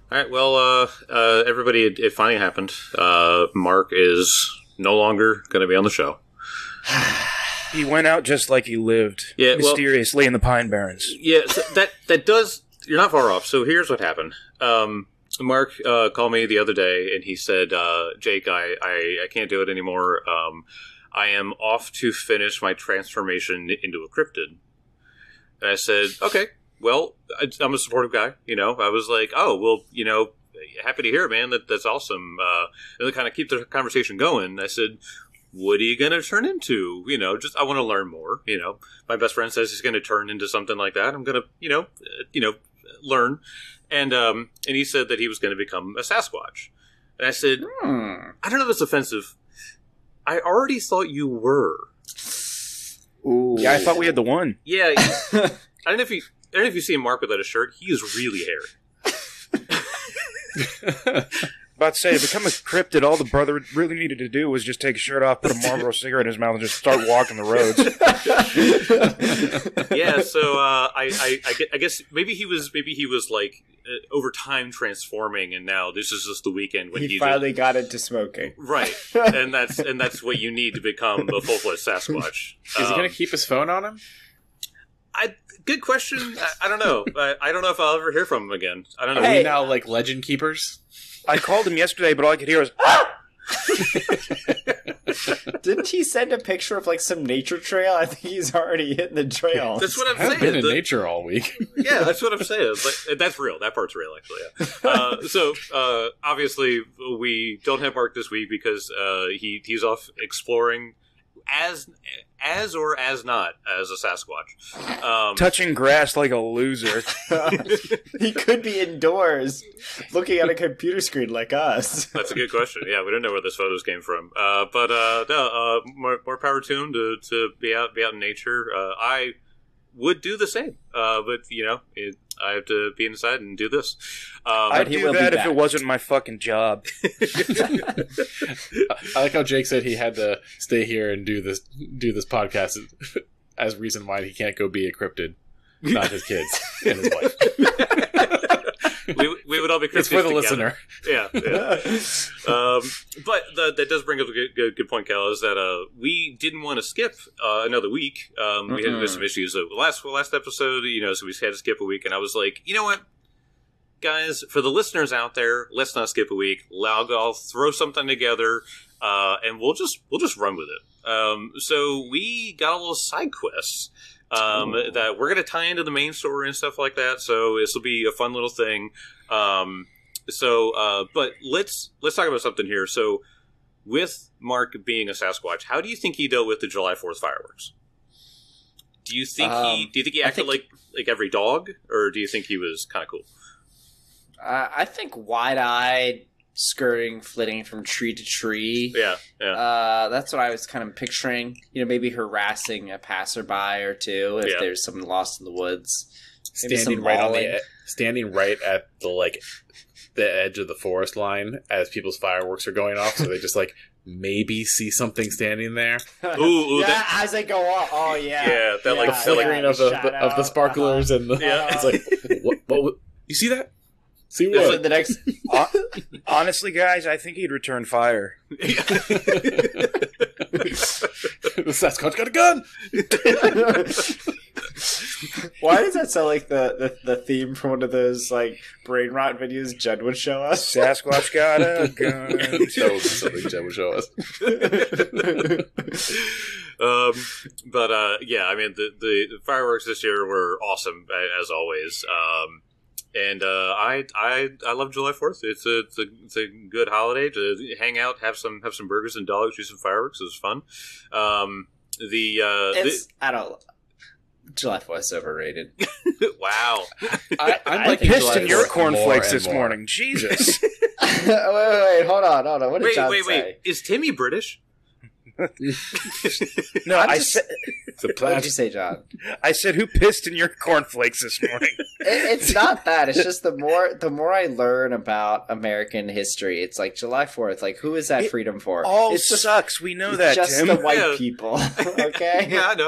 All right. Well, everybody, it finally happened. Mark is no longer going to be on the show. He went out just like he lived, mysteriously in the Pine Barrens. Yeah, so that does. You're not far off. So here's what happened. Mark called me the other day, and he said, "Jake, I can't do it anymore. I am off to finish my transformation into a cryptid." And I said, "Okay, well, I'm a supportive guy. I was like, oh, well, happy to hear it, man. That's awesome." And to kind of keep the conversation going, I said, "What are you going to turn into? I want to learn more. My best friend says he's going to turn into something like that. I'm going to, learn." And he said that he was going to become a Sasquatch. And I said, I don't know if it's offensive. I already thought you were. Ooh. Yeah, I thought we had the one. Yeah. I don't know if you see Mark without a shirt. He is really hairy. About to say, to become a cryptid, all the brother really needed to do was just take his shirt off, put a Marlboro cigarette in his mouth, and just start walking the roads. Yeah, so I guess maybe he was like over time transforming, and now this is just the weekend when he finally got into smoking. Right, and that's what you need to become a full-fledged Sasquatch. Is he going to keep his phone on him? Good question. I don't know. I don't know if I'll ever hear from him again. I don't know. Are we now like legend keepers? I called him yesterday, but all I could hear was, "Ah!" Didn't he send a picture of like some nature trail? I think he's already hitting the trail. That's what I'm I've saying. been in nature all week. Yeah, that's what I'm saying. Like, that's real. That part's real, actually. Yeah. So obviously, we don't have Mark this week because he's off exploring as or as not as a Sasquatch. Touching grass like a loser. He could be indoors looking at a computer screen like us. That's a good question. Yeah, we don't know where those photos came from. But more power to him to be out in nature. I would do the same. But, I have to be inside and do this. I'd do that if it wasn't my fucking job. I like how Jake said he had to stay here and do this podcast as reason why he can't go be a cryptid, not his kids and his wife. We would all be cryptids It's for the together. listener. Yeah. But that does bring up a good point, Cal, is that we didn't want to skip another week. We had some issues. Last episode, so we had to skip a week, and I was like, you know what? Guys, for the listeners out there, let's not skip a week. I'll throw something together, and we'll just run with it. So we got a little side quest that we're going to tie into the main story and stuff like that. So this will be a fun little thing. But let's talk about something here. So with Mark being a Sasquatch, how do you think he dealt with the July 4th fireworks? Do you think he acted like every dog, or do you think he was kind of cool? I think wide-eyed, skirting, flitting from tree to tree. Yeah. That's what I was kind of picturing. Maybe harassing a passerby or two if there's someone lost in the woods. Standing right at the edge of the forest line as people's fireworks are going off, so they just maybe see something standing there. Ooh, as they go off. Oh yeah, the flickering of the sparklers and the, it's like what? You see that? See what? The next. Honestly, guys, I think he'd return fire. The Sasquatch got a gun. Why does that sound like the theme from one of those brain rot videos Judd would show us? Sasquatch got a gun. So something Judd would show us. I mean the fireworks this year were awesome as always. And I love July 4th. It's a good holiday to hang out, have some burgers and dogs, do some fireworks. It was fun. I don't. July 4th is overrated. Wow. I'm pissed in your cornflakes this morning. Jesus. wait, hold on. What did John say? Wait. Is Timmy British? No, I said. What did you say, John? I said, who pissed in your cornflakes this morning? It's not that. It's just the more I learn about American history, it's like July 4th. Who is that freedom for? All sucks. We know that, just Tim. the white people. Okay. Yeah, I know.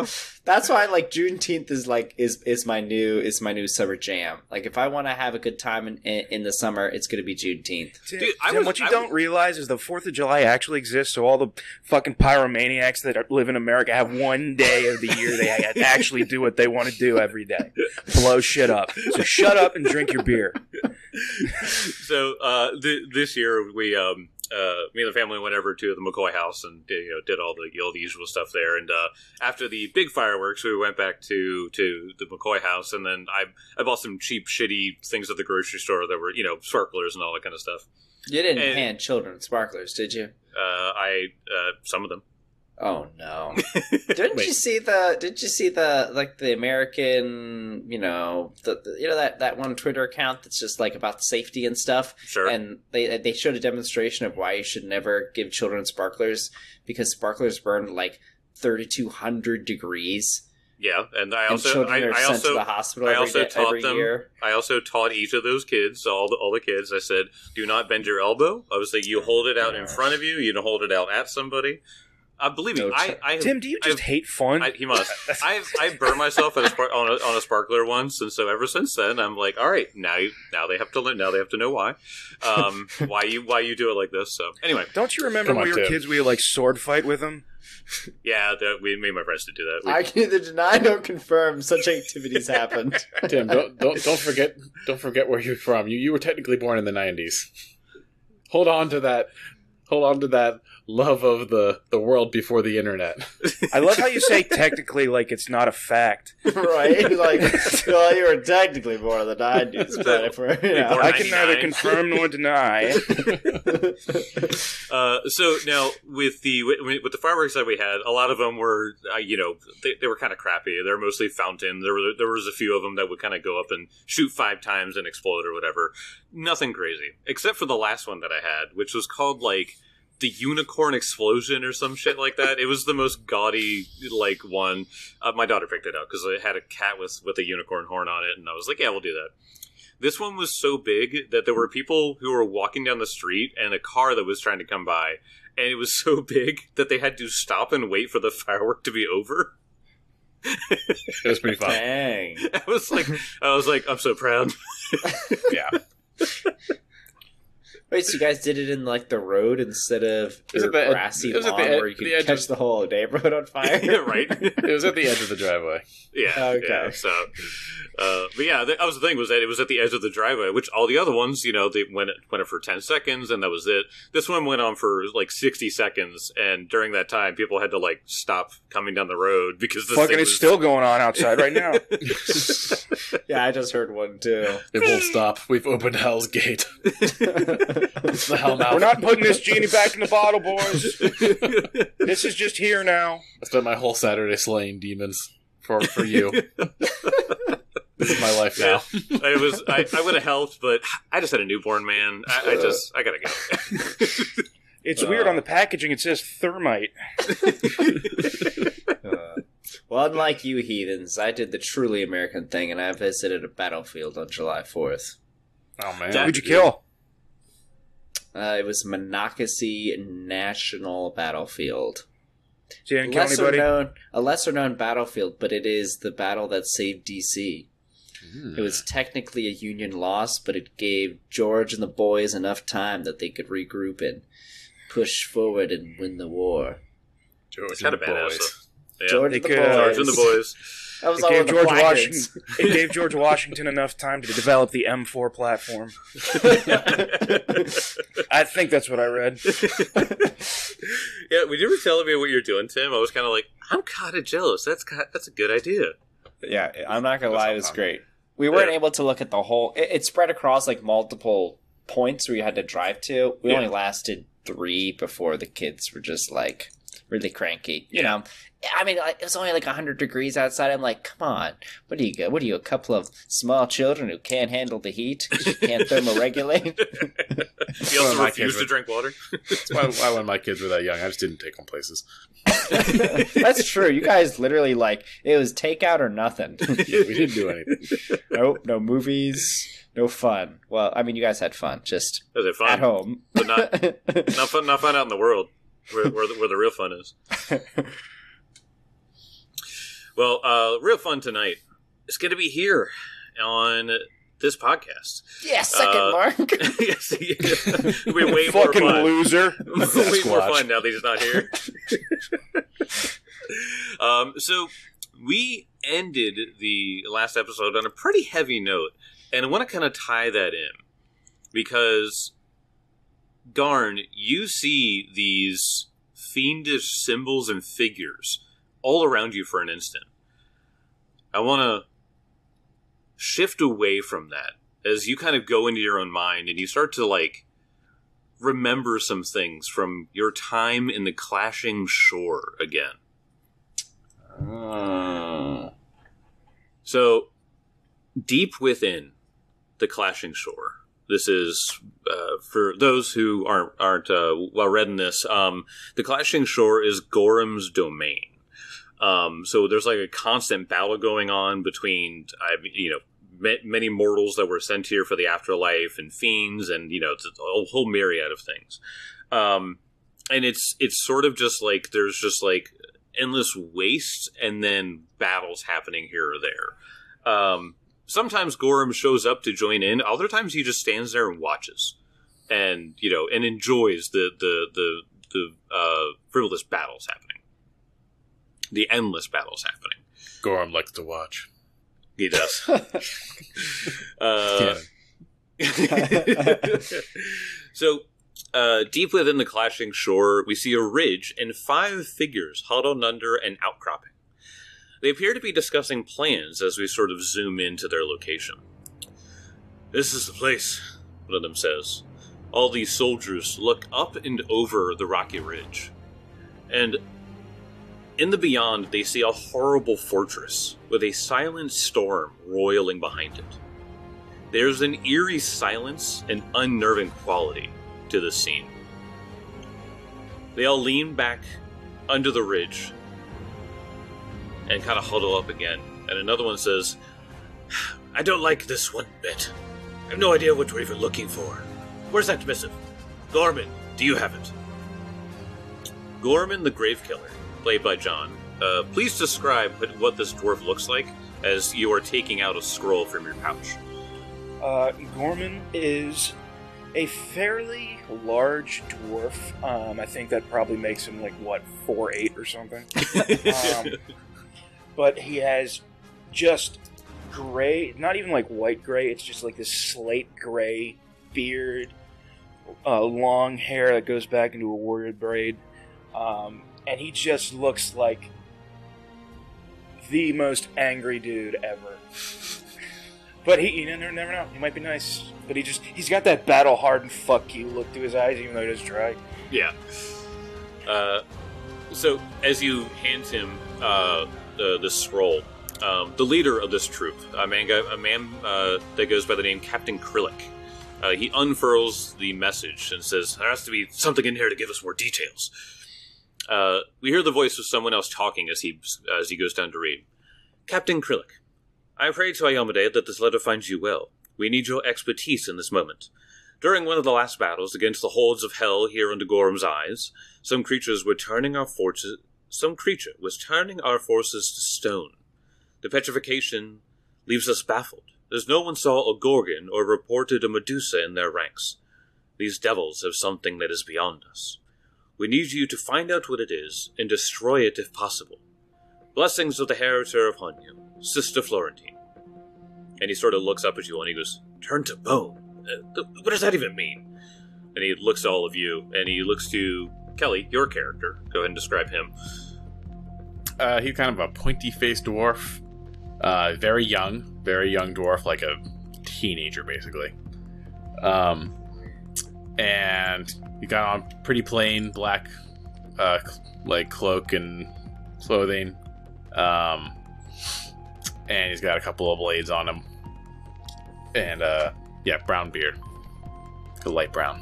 That's why like Juneteenth is my new summer jam. Like if I want to have a good time in the summer, it's going to be Juneteenth. Tim, what you don't realize is the 4th of July actually exists, so all the fucking pyromaniacs that live in America have one day of the year they actually do what they want to do every day. Blow shit up. So shut up and drink your beer. So this year we me and the family went over to the McCoy house and did all the usual stuff there. And after the big fireworks, we went back to the McCoy house, and then I bought some cheap, shitty things at the grocery store that were sparklers and all that kind of stuff. You didn't hand children sparklers, did you? Some of them. Oh no! Didn't you see the like the American that one Twitter account that's just like about safety and stuff? Sure. And they showed a demonstration of why you should never give children sparklers, because sparklers burn like 3,200 degrees. Yeah, and I sent to the hospital every year. I also taught each of those kids, all the kids. I said, do not bend your elbow. I was like, you hold it out in front of you. You don't hold it out at somebody. Believe me, Tim, do you just hate fun? He must. I burned myself on a sparkler once, and so ever since then, I'm like, all right, now they have to learn. Now they have to know why why you do it like this. So anyway, don't you remember when we were kids? We would like sword fight with them. Yeah, me and my friends did do that. I can neither deny nor confirm such activities happened. Tim, don't forget where you're from. You were technically born in the 90s. Hold on to that love of the world before the internet. I love how you say technically like it's not a fact. Right? Like, well, you were technically born in the 90s. But I can neither confirm nor deny. So now with the fireworks that we had, a lot of them were, they were kind of crappy. They were mostly fountain. There was a few of them that would kind of go up and shoot 5 times and explode or whatever. Nothing crazy. Except for the last one that I had, which was called like the unicorn explosion or some shit like that. It was the most gaudy one. My daughter picked it up because it had a cat with a unicorn horn on it, and I was like, yeah, we'll do that. This one was so big that there were people who were walking down the street and a car that was trying to come by, and it was so big that they had to stop and wait for the firework to be over. It was pretty fun. Dang. I was like, I'm so proud. Yeah. Wait, so you guys did it in like the road instead of your grassy lawn where you could catch the whole neighborhood on fire? Yeah, right. It was at the edge of the driveway. Yeah. Okay. Yeah, so, but yeah, that was the thing, was that it was at the edge of the driveway, which all the other ones, they went for 10 seconds and that was it. This one went on for like 60 seconds, and during that time, people had to like stop coming down the road because this fucking it's still going on outside right now. Yeah, I just heard one too. It won't stop. We've opened Hell's Gate. What's the hell now? We're not putting this genie back in the bottle, boys. This is just here now. I spent my whole Saturday slaying demons for you. This is my life now. I would have helped, but I just had a newborn, man. I gotta go. It's weird on the packaging. It says thermite. Well, unlike you heathens, I did the truly American thing, and I visited a battlefield on July 4th. Oh, man. Who'd you kill? It was Monocacy National Battlefield. So you didn't kill anybody? A lesser-known battlefield, but it is the battle that saved D.C. It was technically a Union loss, but it gave George and the boys enough time that they could regroup and push forward and win the war. George and the boys. Yeah. George and the boys. That was all it, gave George Washington, it gave George Washington enough time to develop the M4 platform. I think that's what I read. Yeah, when you were telling me what you're doing, Tim, I was kind of like, I'm kind of jealous. That's a good idea. Yeah, I'm not going to lie, it was great. We weren't able to look at the whole... It spread across like multiple points where you had to drive to. We only lasted 3 before the kids were just like really cranky. You know, I mean, it was only like 100 degrees outside. I'm like, come on, what are you, a couple of small children who can't handle the heat? You can't thermoregulate? You also refuse to drink water? That's why when my kids were that young, I just didn't take them places. That's trure. You guys literally it was takeout or nothing. Yeah, we didn't do anything. Nope, no movies, no fun. Well, I mean, you guys had fun, just fun? At home. But not fun out in the world, where the real fun is. Well, real fun tonight. It's going to be here on this podcast. Yeah, second Mark. Yes, it'll be way more Fucking fun. loser. Way more fun now that he's not here. So we ended the last episode on a pretty heavy note, and I want to kind of tie that in because, Garn, you see these fiendish symbols and figures all around you for an instant. I want to shift away from that as you kind of go into your own mind and you start to, like, remember some things from your time in the Clashing Shore again. So, deep within the Clashing Shore, this is, for those who aren't well read in this, the Clashing Shore is Gorham's domain. So there's like a constant battle going on between, many mortals that were sent here for the afterlife and fiends and, it's a whole myriad of things. And it's sort of just like, there's just like endless waste and then battles happening here or there. Sometimes Gorham shows up to join in. Other times he just stands there and watches and, and enjoys the frivolous battles happening. The endless battles happening. Gorham likes to watch. He does. So, deep within the Clashing Shore, we see a ridge and 5 figures huddled under an outcropping. They appear to be discussing plans as we sort of zoom into their location. "This is the place," one of them says. All these soldiers look up and over the rocky ridge. And in the beyond, they see a horrible fortress with a silent storm roiling behind it. There's an eerie silence and unnerving quality to the scene. They all lean back under the ridge and kind of huddle up again. And another one says, "I don't like this one bit. I have no idea what we're even looking for. Where's that missive? Gorman, do you have it?" Gorman the Gravekiller, played by John. Please describe what this dwarf looks like as you are taking out a scroll from your pouch. Gorman is a fairly large dwarf. I think that probably makes him 4'8" or something. But he has just gray, not even white gray, it's just this slate gray beard, long hair that goes back into a warrior braid. And he just looks like the most angry dude ever. But you never know. He might be nice. But he's got that battle-hardened fuck you look to his eyes, even though he doesn't try. Yeah. So, as you hand him the scroll, the leader of this troop, a man that goes by the name Captain Krillic, he unfurls the message and says, "There has to be something in here to give us more details." We hear the voice of someone else talking as he goes down to read. "Captain Krillic, I pray to Iomedae that this letter finds you well. We need your expertise in this moment. During one of the last battles against the hordes of hell here under Gorham's eyes, some creature was turning our forces to stone. The petrification leaves us baffled, as no one saw a Gorgon or reported a Medusa in their ranks. These devils have something that is beyond us. We need you to find out what it is and destroy it if possible. Blessings of the Hereter of Honyo, Sister Florentine." And he sort of looks up at you and he goes, "Turn to bone? What does that even mean?" And he looks to all of you, and he looks to Kelly, your character. Go ahead and describe him. He's kind of a pointy-faced dwarf. Very young dwarf, like a teenager, basically. And he got on pretty plain black, cloak and clothing. And he's got a couple of blades on him. And, brown beard. A light brown.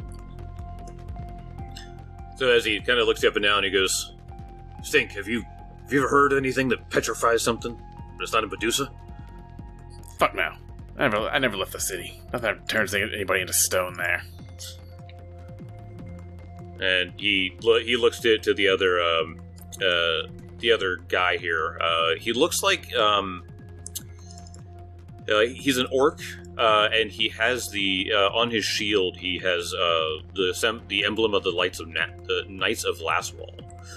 So as he kind of looks you up and down, he goes, "Stink, have you ever heard anything that petrifies something? But it's not a Medusa?" Fuck no. I never left the city. Nothing turns anybody into stone there. And he looks to the the other guy here. He looks like he's an orc, and he has the on his shield. He has the emblem of the the Knights of Lastwall.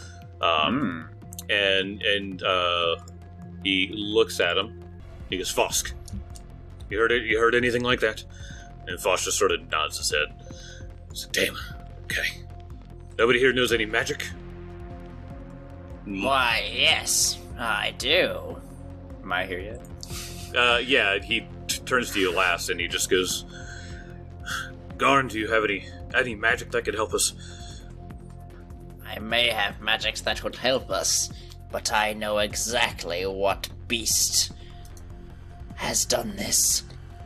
And he looks at him. He goes, "Fosk, you heard it? You heard anything like that?" And Fosk just sort of nods his head. So, damn. Okay. Nobody here knows any magic? Why, yes, I do. Am I here yet? Yeah, he turns to you last, and he just goes, "Garn, do you have any magic that could help us?" I may have magics that would help us, but I know exactly what beast has done this.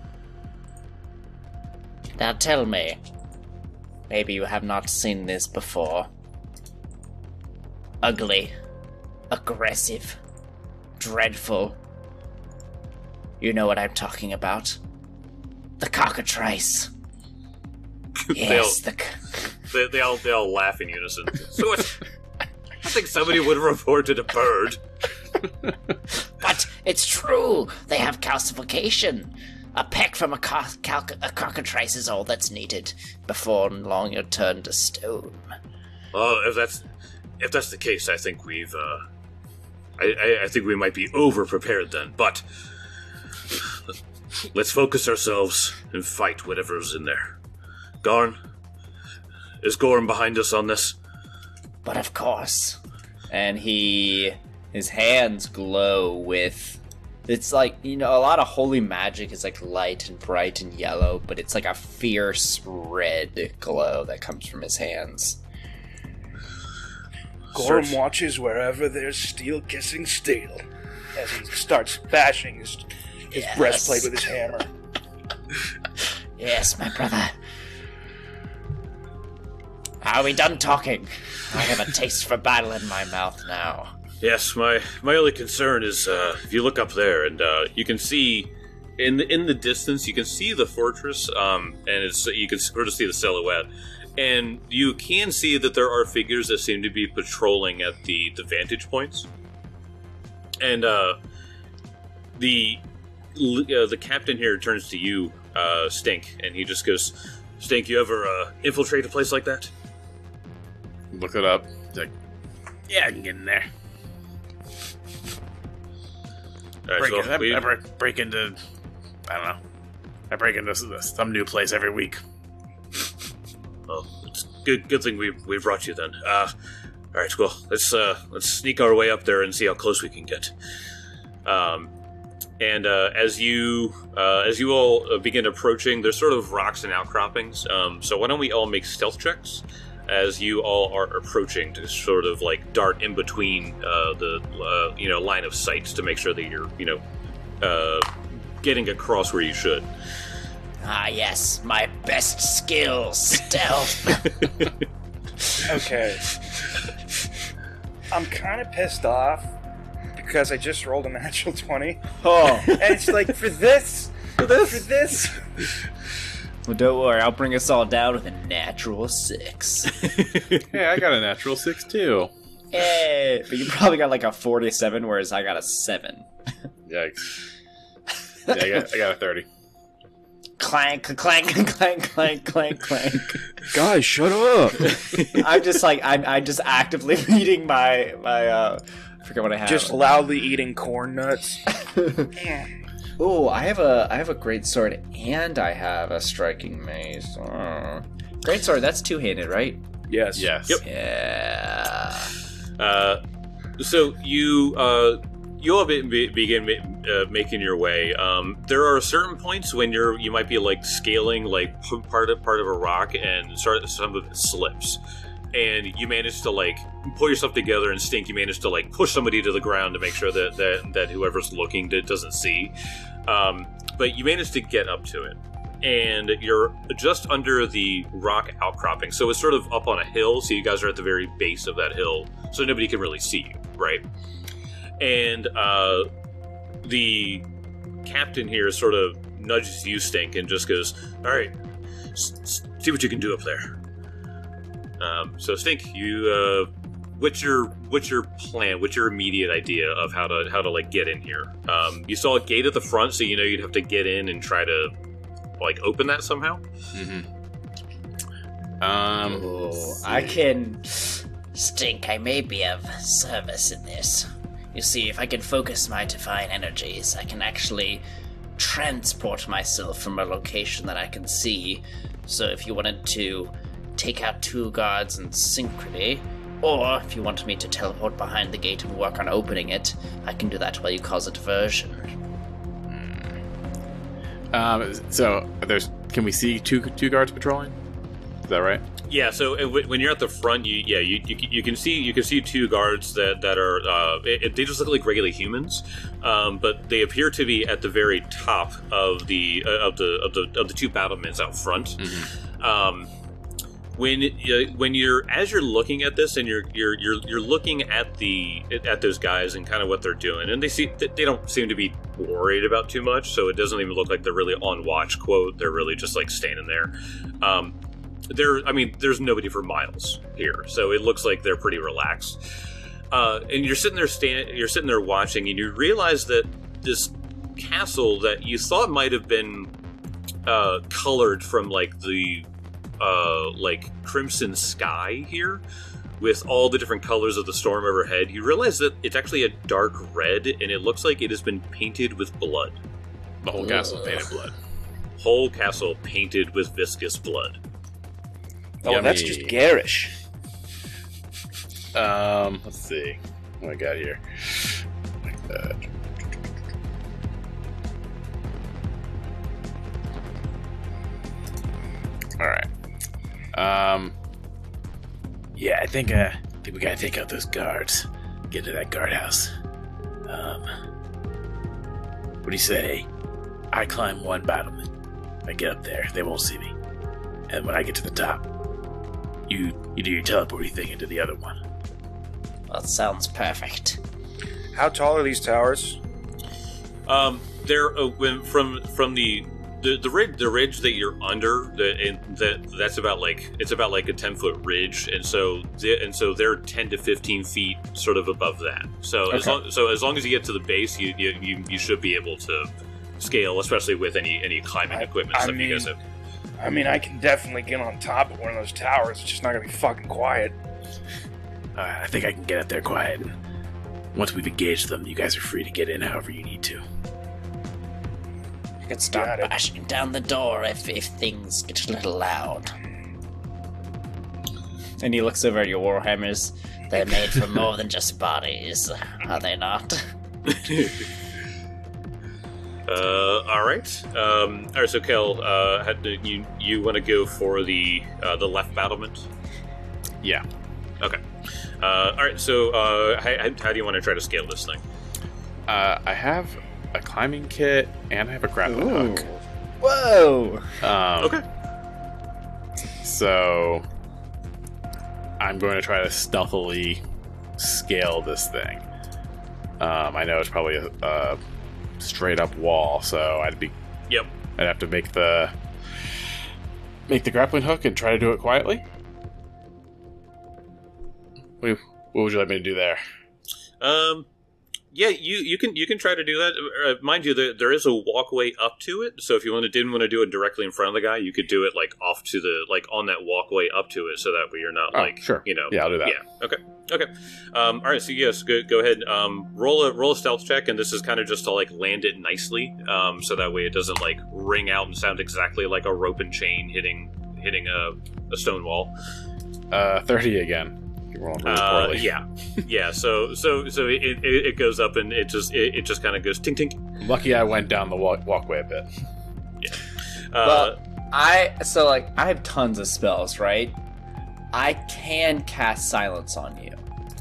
Now tell me, maybe you have not seen this before. Ugly, aggressive, dreadful. You know what I'm talking about. The cockatrice. Yes, They all laugh in unison. So I think somebody would have reported a bird. But it's true. They have calcification. A peck from a cockatrice is all that's needed. Before long, you're turned to stone. Well, if that's the case, I think I think we might be over prepared then. But let's focus ourselves and fight whatever's in there. Garn, is Gorm behind us on this? But of course. And his hands glow with, it's like, you know, a lot of holy magic is like light and bright and yellow, but it's like a fierce red glow that comes from his hands. Gorm watches wherever there's steel kissing steel as he starts bashing his breastplate with his hammer. Yes, my brother. Are we done talking? I have a taste for battle in my mouth now. Yes, my only concern is if you look up there and you can see in the distance you can see the fortress, and you can sort of see the silhouette, and you can see that there are figures that seem to be patrolling at the vantage points, and the captain here turns to you, Stink, and he just goes, "Stink, you ever infiltrate a place like that?" Look it up. He's like, yeah, I can get in there. All right, I break into, I don't know. I break into some new place every week. Well, it's good thing we brought you then. All right, well, let's sneak our way up there and see how close we can get. And as you all begin approaching, there's sort of rocks and outcroppings. So why don't we all make stealth checks as you all are approaching to sort of like dart in between the line of sight to make sure that you're getting across where you should. Ah, yes, my best skill, stealth. Okay. I'm kind of pissed off because I just rolled a natural 20. Oh. And it's like, for this. Well, don't worry, I'll bring us all down with a natural 6. Hey, I got a natural 6 too. Hey, but you probably got like a 47, whereas I got a 7. Yikes. Yeah, I got a 30. Clank, clank, clank, clank, clank, clank. Guys, shut up. I'm just like, I'm just actively eating my I forget what I have. Just loudly eating corn nuts. Oh, I have a great sword and I have a striking mace. Oh. Great sword, that's two-handed, right? Yes. Yes. Yep. Yeah. So you all begin making your way. There are certain points when you might be like scaling like part of a rock, and some of it slips, and you manage to like pull yourself together and Stink. You manage to like push somebody to the ground to make sure that whoever's looking doesn't see. But you manage to get up to it, and you're just under the rock outcropping. So it's sort of up on a hill. So you guys are at the very base of that hill, so nobody can really see you, right? And the captain here sort of nudges you, Stink, and just goes, "All right, see what you can do up there." So Stink, you what's your plan? What's your immediate idea of how to like get in here? You saw a gate at the front, so you know you'd have to get in and try to like open that somehow. I can. Stink, I may be of service in this. You see, if I can focus my divine energies, I can actually transport myself from a location that I can see. So if you wanted to take out 2 guards in synchrony, or if you want me to teleport behind the gate and work on opening it, I can do that while you cause a diversion. So can we see two guards patrolling? Is that right? Yeah, so when you're at the front, you can see 2 guards that are they just look like regular humans, but they appear to be at the very top of the 2 battlements out front. When you're looking at this and you're looking at those guys and kind of what they're doing, and they don't seem to be worried about too much, so it doesn't even look like they're really on watch. Quote, they're really just like standing there. There's nobody for miles here, so it looks like they're pretty relaxed. And you're sitting there watching, and you realize that this castle that you thought might have been colored from like the like crimson sky here, with all the different colors of the storm overhead, you realize that it's actually a dark red, and it looks like it has been painted with blood. The whole castle painted blood. Whole castle painted with viscous blood. Oh, Yummy. that's just garish. Let's see what I got here. Like that. All right. Yeah, I think we gotta take out those guards. Get to that guardhouse. What do you say? I climb 1 battlement. I get up there, they won't see me. And when I get to the top, you do your teleporting thing into the other one. That sounds perfect. How tall are these towers? They're from the ridge that you're under. That's about like a 10-foot ridge, and so they're 10 to 15 feet sort of above that. So Okay. as long as you get to the base, you should be able to scale, especially with any climbing equipment stuff you guys have. I mean, I can definitely get on top of one of those towers. It's just not gonna be fucking quiet. I think I can get up there quiet. Once we've engaged them, you guys are free to get in however you need to. You could start Got it. bashing down the door if things get a little loud. And he looks over at your warhammers. They're made for more than just bodies, are they not? All right. All right. So, Kel, you want to go for the left battlement? Yeah. Okay. All right. So, how do you want to try to scale this thing? I have a climbing kit and I have a grappling hook. Whoa! Okay. So I'm going to try to stealthily scale this thing. I know it's probably a straight up wall, so Yep. I'd have to make the grappling hook and try to do it quietly. What would you like me to do there? Yeah, you can try to do that. Mind you, there is a walkway up to it. So if you didn't want to do it directly in front of the guy, you could do it like off to the on that walkway up to it, so that way you're not Sure. Yeah, I'll do that. Yeah. Okay. All right. So yes, go ahead. Roll a stealth check, and this is kind of just to like land it nicely, so that way it doesn't like ring out and sound exactly like a rope and chain hitting a stone wall. 30 again. You're rolling really poorly. Yeah. So it goes up and it just kind of goes tink tink. Lucky I went down the walkway a bit. Well, I have tons of spells, right? I can cast silence on you.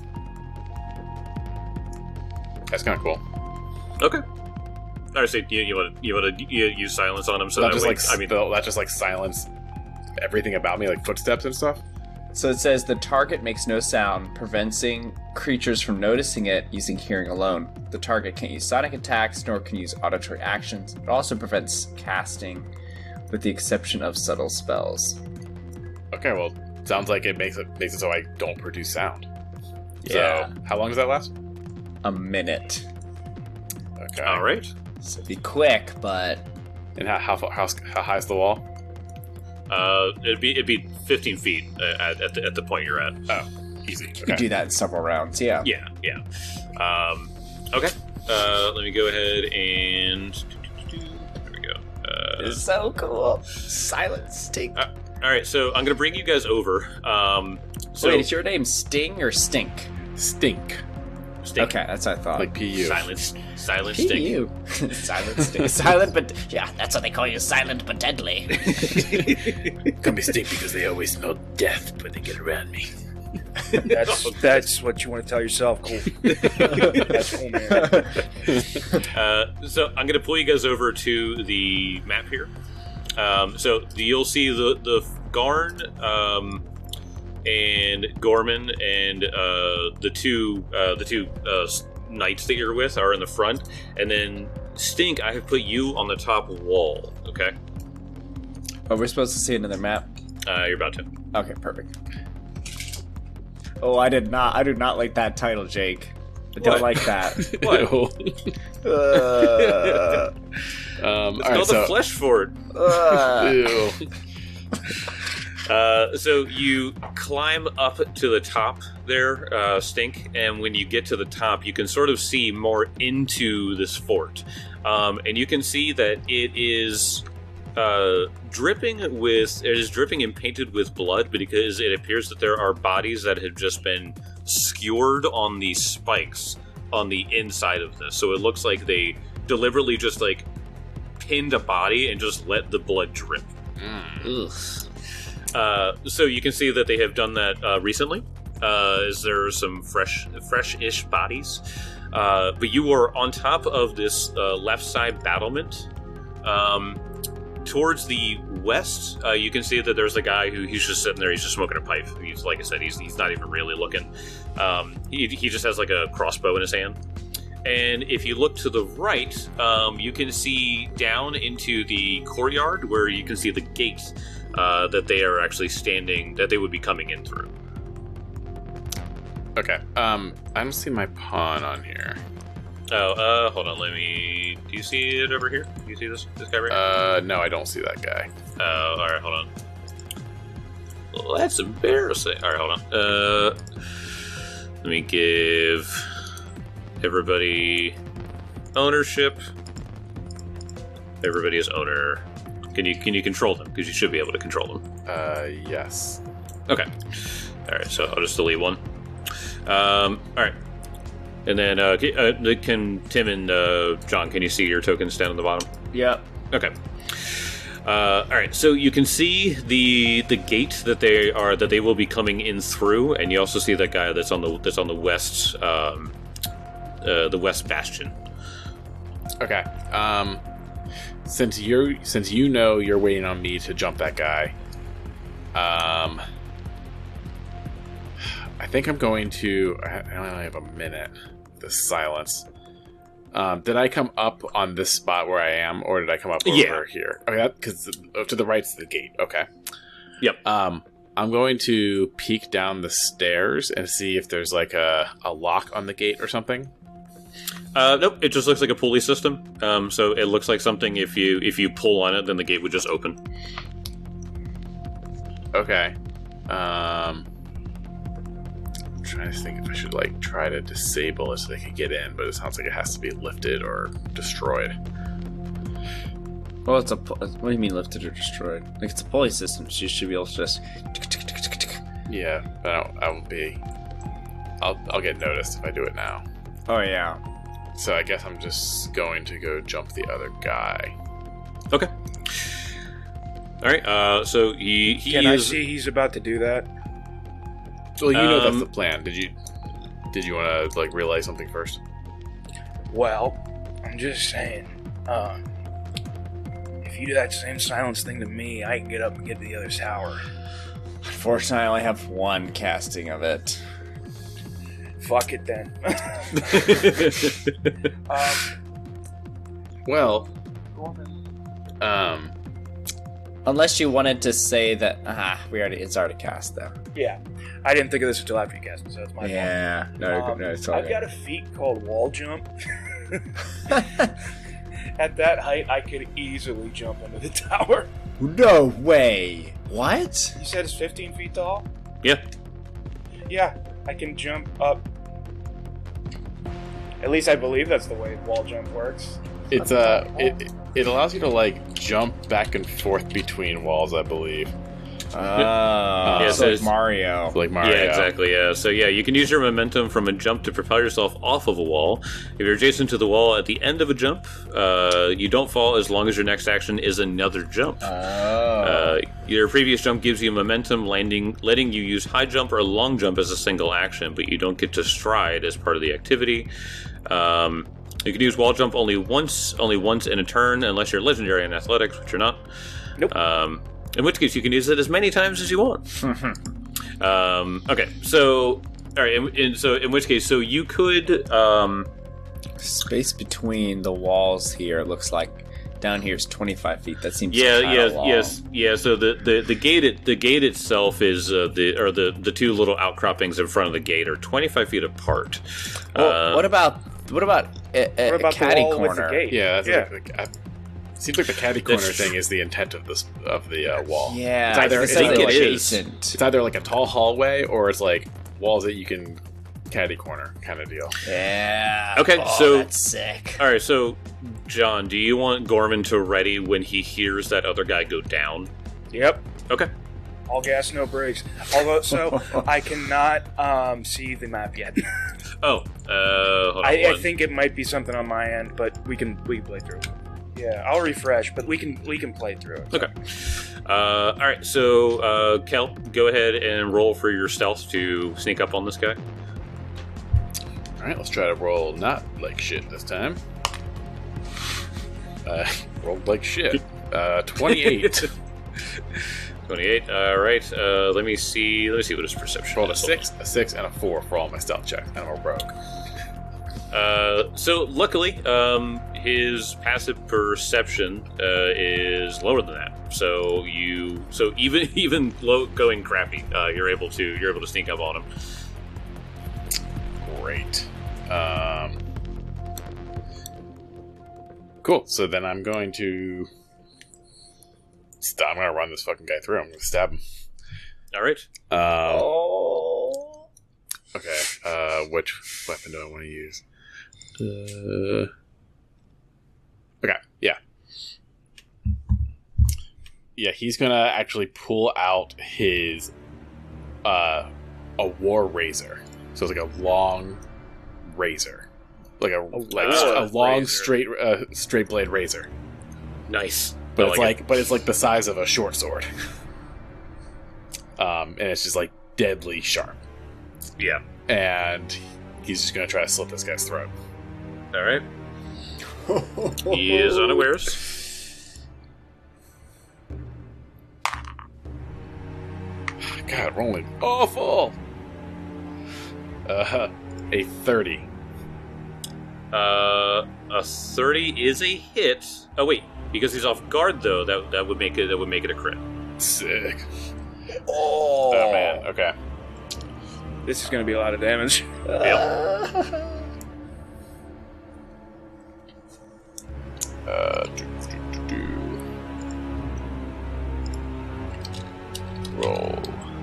That's kind of cool. Okay. All right. So you want to use silence on him, so Not that just way, that just like silence everything about me, like footsteps and stuff. So it says the target makes no sound, preventing creatures from noticing it using hearing alone. The target can't use sonic attacks, nor can use auditory actions. It also prevents casting, with the exception of subtle spells. Okay, well, sounds like it makes it so I don't produce sound. Yeah. So, how long does that last? A minute. Okay. All right. So be quick, but And how high is the wall? It'd be 15 feet at the point you're at. Oh, easy. you Okay. can do that in several rounds. Yeah. Yeah. Okay. Let me go ahead and. There we go. It's so cool. Silent Stink. All right, so I'm gonna bring you guys over. So Wait, is your name Sting or Stink? Stink. Stink. Okay, that's what I thought. Like PU. Silent Stink. you. Silent Stink. Silent, but yeah, that's what they call you. Silent but deadly. Call me Stink because they always smell death when they get around me. That's what you want to tell yourself. Cool. That's cool, man. So I'm gonna pull you guys over to the map here. So you'll see the Garn and Gorman and the two knights that you're with are in the front, and then Stink, I have put you on the top wall. Okay, Oh, we're supposed to see another map. you're about to. Okay, perfect. Oh, I do not like that title, Jake. I don't What? like that. What? Uh, All It's right, called the Flesh Fort. Ew. So you climb up to the top there, Stink, and when you get to the top, you can sort of see more into this fort. And you can see that it is dripping and painted with blood, because it appears that there are bodies that have just been skewered on these spikes on the inside of this. So it looks like they deliberately just like pinned a body and just let the blood drip. Ugh. So you can see that they have done that recently. As there are some fresh-ish bodies. But you are on top of this left side battlement. Towards the west, you can see that there's a guy he's just sitting there. He's just smoking a pipe. He's, like I said, he's not even really looking. He just has like a crossbow in his hand. And if you look to the right, you can see down into the courtyard where you can see the gate that they are actually standing, that they would be coming in through. Okay. I don't see my pawn on here. Oh, hold on. Do you see it over here? Do you see this guy right here? No, I don't see that guy. Oh, all right. Hold on. Well, that's embarrassing. All right, hold on. Let me give everybody ownership. Everybody is owner. Can you control them? Because you should be able to control them. Yes. Okay. All right. So I'll just delete one. All right. And then can Tim and John? Can you see your tokens down at the bottom? Yep. Okay. All right. So you can see the gate that they will be coming in through, and you also see that guy that's on the west west bastion. Okay. Since you know you're waiting on me to jump that guy, I think I'm going to. I only have a minute. The silence. Did I come up on this spot where I am, or did I come up over here? Okay, because to the right's the gate. Okay. Yep. I'm going to peek down the stairs and see if there's like a lock on the gate or something. Nope. It just looks like a pulley system. So it looks like something. If you pull on it, then the gate would just open. Okay. I'm trying to think if I should like try to disable it so they can get in, but it sounds like it has to be lifted or destroyed. Well, what do you mean lifted or destroyed? Like, it's a pulley system, so you should be able to just... Yeah, but I'll get noticed if I do it now. Oh, yeah. So I guess I'm just going to go jump the other guy. Okay. All right. So he Can I see he's about to do that? Well, you know that's the plan. Did you want to like realize something first? Well, I'm just saying, if you do that same silence thing to me, I can get up and get to the other tower. Unfortunately, I only have one casting of it. Fuck it then. Well, Unless you wanted to say that, it's already cast though. Yeah, I didn't think of this until after you cast it, so it's my fault. Yeah, no, it's all I've right. got a feat called wall jump. At that height, I could easily jump into the tower. No way. What? You said it's 15 feet tall? Yeah. Yeah, I can jump up. At least I believe that's the way wall jump works. It's it allows you to like jump back and forth between walls, I believe. Yeah, so like Mario. Like Mario. Yeah, exactly. Yeah. So yeah, you can use your momentum from a jump to propel yourself off of a wall. If you're adjacent to the wall at the end of a jump, you don't fall as long as your next action is another jump. Your previous jump gives you momentum, letting you use high jump or long jump as a single action, but you don't get to stride as part of the activity. You can use wall jump only once in a turn, unless you're legendary in athletics, which you're not. Nope. In which case, you can use it as many times as you want. Okay, so all right. In which case, so you could. Space between the walls here, it looks like down here is 25 feet. That seems Yeah, kinda yeah, long. yes. So the gate itself is the two little outcroppings in front of the gate are 25 feet apart. Well, what about a What about the caddy wall corner? with the gate? Yeah, that's Yeah. seems like the caddy corner That's thing is the intent of the wall. Yeah, It's either- it's it's like either adjacent. It's either like a tall hallway or it's like walls that you can caddy corner kind of deal. Yeah. Okay, Oh, so that's sick. all right, so John, do you want Gorman to ready when he hears that other guy go down? Yep. Okay. All gas, no brakes. Although, so I cannot see the map yet. Oh, hold on. I one. think it might be something on my end, but we can play through it. Yeah, I'll refresh, but we can play through it. Okay. All right. So, Kel, go ahead and roll for your stealth to sneak up on this guy. All right, let's try to roll not like shit this time. Rolled like shit. 28. 28. All right. Let me see what his perception Rolled a is. 6, and a 4 for all my stealth checks, and I'm a rogue. So luckily, his passive perception is lower than that. So even low going crappy, you're able to sneak up on him. Great. Cool. So then I'm going to run this fucking guy through. I'm going to stab him. All right. Okay. Which weapon do I want to use? Okay. Yeah. Yeah. He's gonna actually pull out his a war razor. So it's like a long razor, like a long razor. straight blade razor. Nice. But I it's like like it's like the size of a short sword. And it's just like deadly sharp. it. Yeah. And he's just gonna try to slit this guy's throat. All right. He is unawares. God, rolling awful. A 30. A 30 is a hit. Oh wait, because he's off guard though, that would make it a crit. Sick. Oh, Oh man. Okay. This is going to be a lot of damage. Yep. Roll.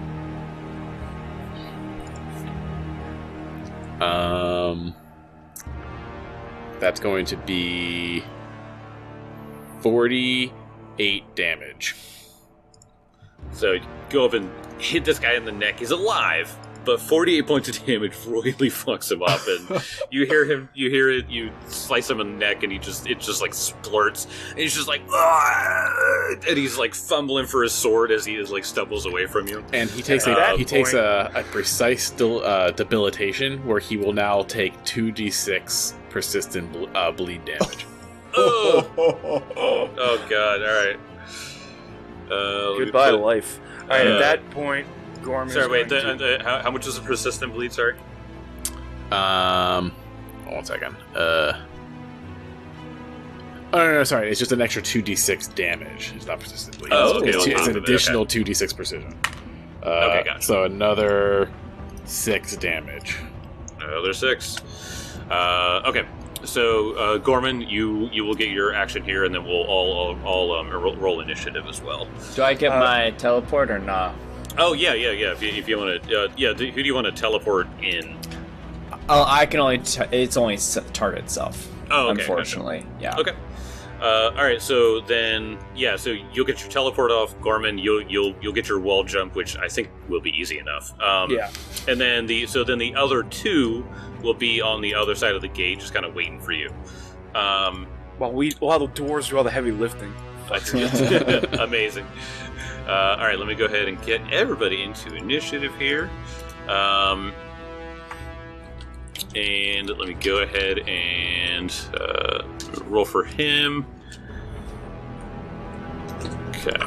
That's going to be 48 damage. So go up and hit this guy in the neck. He's alive, but 48 points of damage really fucks him up. And you slice him in the neck, and it just like splurts. And he's just like, "Ah!" And he's like fumbling for his sword as he like stumbles away from you. And he takes At that a precise debilitation where he will now take 2d6 persistent bleed damage. Oh god! All right. Let me Goodbye, put- life. All right, at that point, Gorman Sorry, is wait. going to... How much is the persistent bleed? Sorry. 1 second. Oh, no, sorry. It's just an extra 2d6 damage. It's not persistent bleed. Oh, okay, It's an okay. additional 2d6 precision. Okay, gotcha. So another 6 damage. Another 6. Okay. So, Gorman, you will get your action here, and then we'll all roll initiative as well. Do I get my teleport or not? Oh, yeah. If you want to, who do you want to teleport in? I can only. It's only target itself. Oh, okay. Unfortunately, yeah. Okay. All right. So then, so you'll get your teleport off, Gorman. You'll get your wall jump, which I think will be easy enough. Yeah. And then the other 2 will be on the other side of the gate, just kind of waiting for you. While the doors do all the heavy lifting. Amazing. All right, let me go ahead and get everybody into initiative here. And let me go ahead and roll for him. Okay.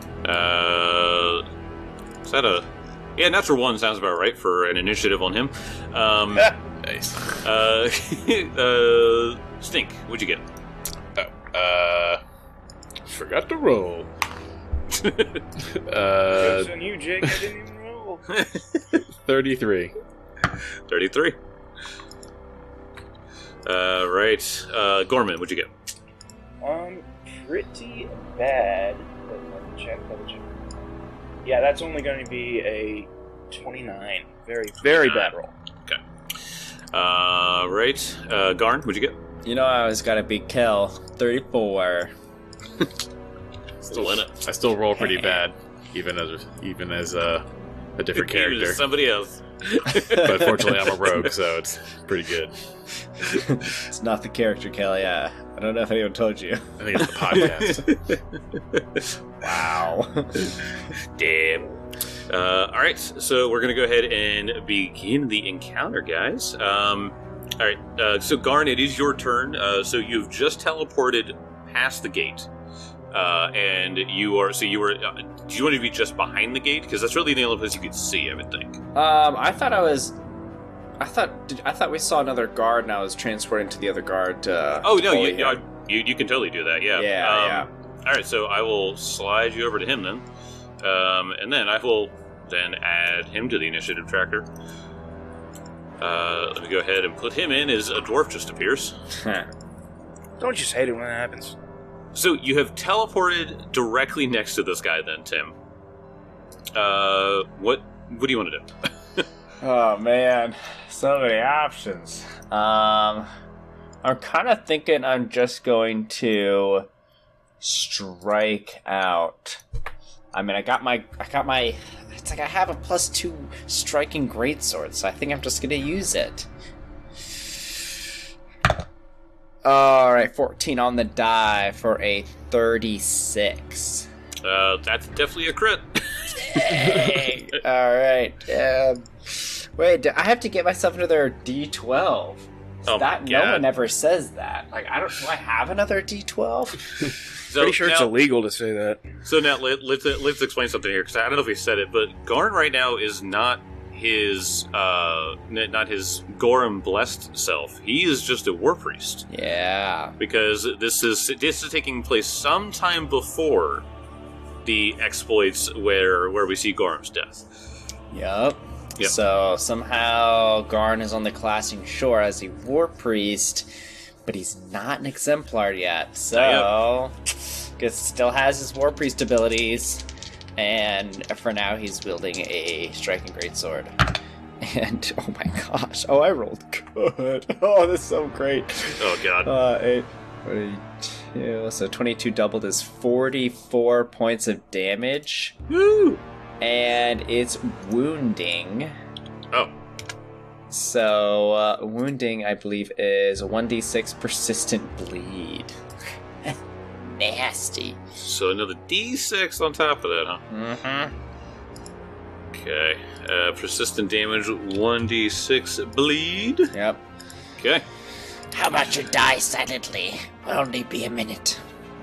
Is that a... Yeah, natural 1 sounds about right for an initiative on him. Nice. Stink, what'd you get? Forgot to roll. Joke's on you, Jake. I didn't even roll. 33. 33. Right. Gorman, what'd you get? Pretty bad. But let me check. Yeah, that's only going to be a 29. Very, very bad roll. Okay. Right. Garn, what'd you get? You know, I always got to beat Kel. 34. Still in it. I still roll pretty bad, even as a different character. Somebody else. But fortunately, I'm a rogue, so it's pretty good. It's not the character, Kel. Yeah, I don't know if anyone told you. I think it's the podcast. Wow. Damn. All right, so we're gonna go ahead and begin the encounter, guys. All right, so Garn, it is your turn. So you've just teleported past the gate, and you were. Do you want to be just behind the gate? Because that's really the only place you could see, I would think. I thought we saw another guard, and I was transporting to the other guard. Oh no, you can totally do that. Yeah. Yeah. All right, so I will slide you over to him then, and then I will then add him to the initiative tracker. Let me go ahead and put him in as a dwarf just appears. Don't you just hate it when that happens? So you have teleported directly next to this guy then, Tim. What do you want to do? Oh man, so many options. I'm kind of thinking I'm just going to strike out. I mean, I got my. It's like I have a +2 striking greatsword, so I think I'm just gonna use it. All right, 14 on the die for a 36. That's definitely a crit. Dang. All right. Wait, I have to get myself another D12. Oh That my no God. one ever says that. Like, do I have another D12? So Pretty sure it's now- illegal to say that. So now let's explain something here, because I don't know if we said it, but Garn right now is not his Gorham blessed self. He is just a war priest, Yeah. because this is taking place sometime before the exploits where we see Gorham's death. Yep. Yep. So somehow Garn is on the Classing Shore as a war priest, but he's not an exemplar yet. So guess still has his war priest abilities, and for now he's wielding a striking greatsword. And oh my gosh! Oh, I rolled good. Oh, this is so great. Oh God. 8, 22. So 22 doubled is 44 points of damage. Woo! And it's wounding. Oh. So, wounding, I believe, is a 1d6 persistent bleed. Nasty. So another D6 on top of that, huh? Mm-hmm. Okay. Persistent damage, 1d6 bleed. Yep. Okay. How about you die silently? Will only be a minute.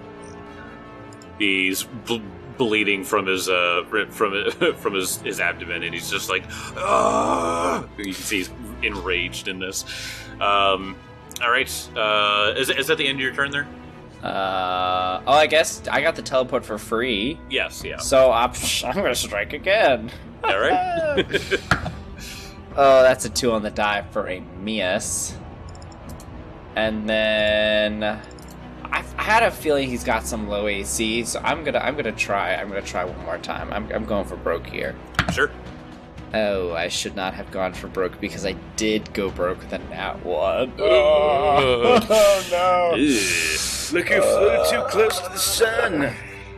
He's bleeding from his from his abdomen, and he's just like, ah! You can see he's enraged in this. All right. Is that the end of your turn there? I guess I got the teleport for free. Yes, yeah. So I'm gonna strike again. All right. Oh, that's a 2 on the die for a miss. And then I had a feeling he's got some low AC, so I'm gonna try one more time. I'm going for broke here. Sure. Oh, I should not have gone for broke because I did go broke with a nat 1. Oh no! Ugh. Look who flew too close to the sun.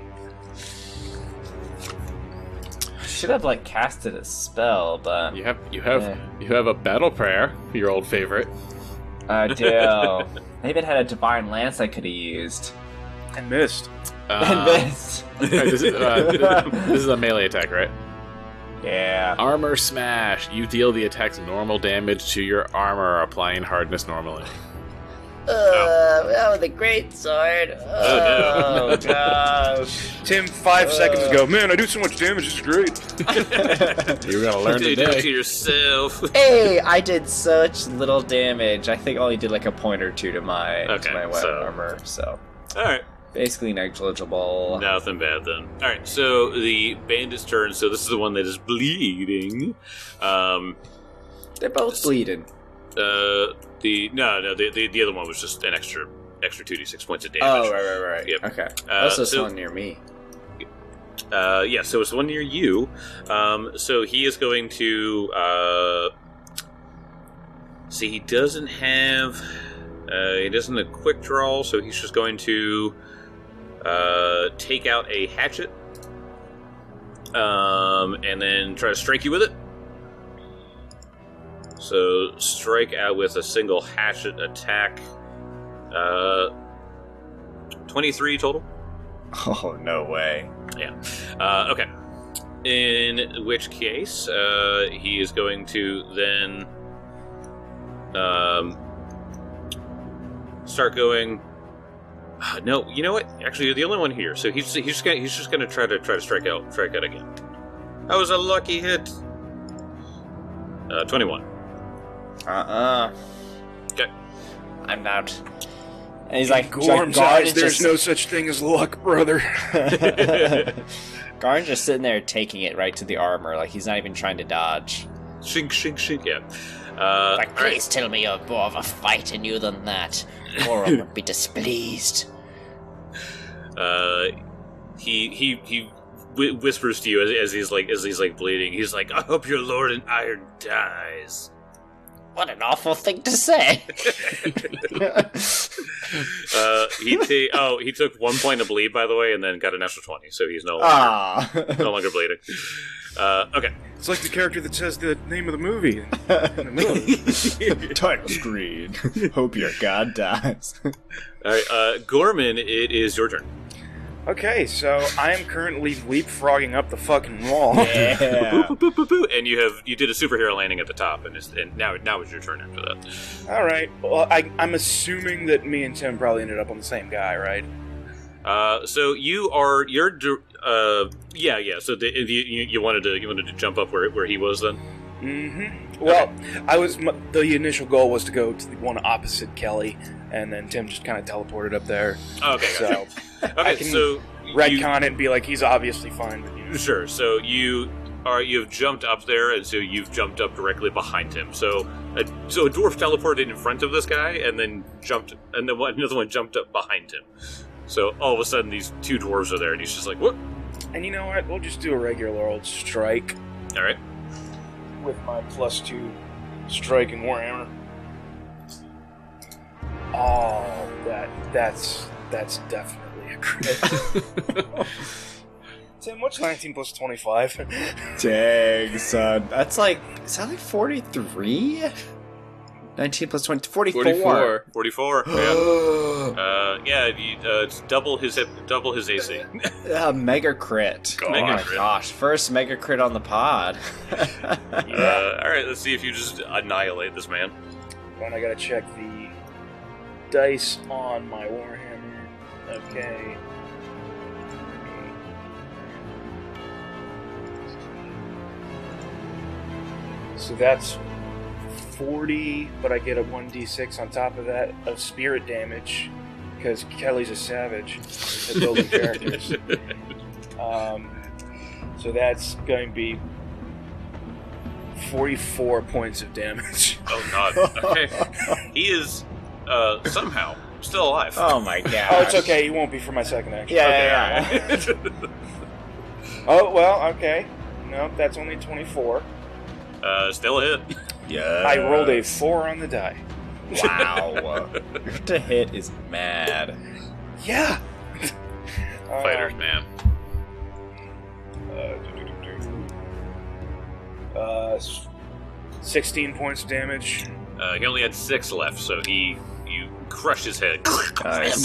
Should have like casted a spell, but You have a battle prayer, your old favorite. I do. Maybe it had a divine lance I could have used. And missed. And this. This is a melee attack, right? Yeah. Armor smash. You deal the attack's normal damage to your armor, applying hardness normally. Oh, the great sword. Oh, gosh. Tim, 5 seconds ago. Man, I do so much damage. It's great. You're gonna learn Do it to today. yourself. Hey, I did such little damage. I think I only did like a point or two to my Okay, weapon so- armor, so All right. basically negligible. Nothing bad then. All right. So the bandit's turn. So this is the one that is bleeding. They're both bleeding. The other one was just an extra 2d6 points of damage. Oh, right. Yep. Okay. Uh, Also, so- someone near me. Yeah, so it's the one near you. So he is going to see. He doesn't have a quick draw, so he's just going to take out a hatchet, and then try to strike you with it. So strike out with a single hatchet attack. 23 total. Oh, no way. Yeah. Okay. In which case, he is going to then start going. No, you know what? Actually, you're the only one here, so he's just gonna try to strike out again. That was a lucky hit. 21. Okay. I'm not. And he's like, Gorm's Garn eyes, is there's just, no such thing as luck, brother. Garn's just sitting there taking it right to the armor, like he's not even trying to dodge. Shink, shink, shink. Yeah. Like, all right. please tell me you're more of a fight in you than that. Gorum would be displeased. He whispers to you as he's like bleeding. He's like, "I hope your lord in iron dies." What an awful thing to say. He took 1 point of bleed, by the way, and then got an extra 20, so he's no longer bleeding. Okay. It's like the character that says the name of the movie in the middle. Title screen. Hope your god dies. All right, Gorman, it is your turn. Okay, so I am currently leapfrogging up the fucking wall. Yeah. Boop, boop, boop, boop, and you did a superhero landing at the top, and now it's your turn after that. All right. Well, I'm assuming that me and Tim probably ended up on the same guy, right? So you So you wanted to jump up where he was then. Mm-hmm. Well, the initial goal was to go to the one opposite Kelly, and then Tim just kind of teleported up there. Okay, So gotcha. I Okay, can so retcon it and be like, he's obviously fine with you. Sure. So you've jumped up there, and so you've jumped up directly behind him. So a dwarf teleported in front of this guy, and then jumped, and then another one jumped up behind him. So all of a sudden, these two dwarves are there, and he's just like, "What?" And you know what? We'll just do a regular old strike All right. with my +2 strike and warhammer. Oh, that's definitely a crit. Tim, what's 19 plus 25? Dang, son. Is that like 43? 19 plus 20, 44. 44. Yeah. It's double his AC. Mega crit. Oh Mega my crit. gosh. First mega crit on the pod. All right. Let's see if you just annihilate this man. And I gotta check the dice on my warhammer. Okay. So that's 40, but I get a 1d6 on top of that of spirit damage. because Kelly's a savage at building characters. So that's going to be 44 points of damage. Oh God. Okay. He is somehow still alive. Oh my god. Oh, it's okay. He won't be for my second action. Yeah, Okay, yeah. Oh, well, okay. No, that's only 24. Still a hit. Yeah. I rolled a 4 on the die. Wow. Your to hit is mad. Yeah. Fighters, man. 16 points of damage. He only had 6 left, so you crush his head. Nice.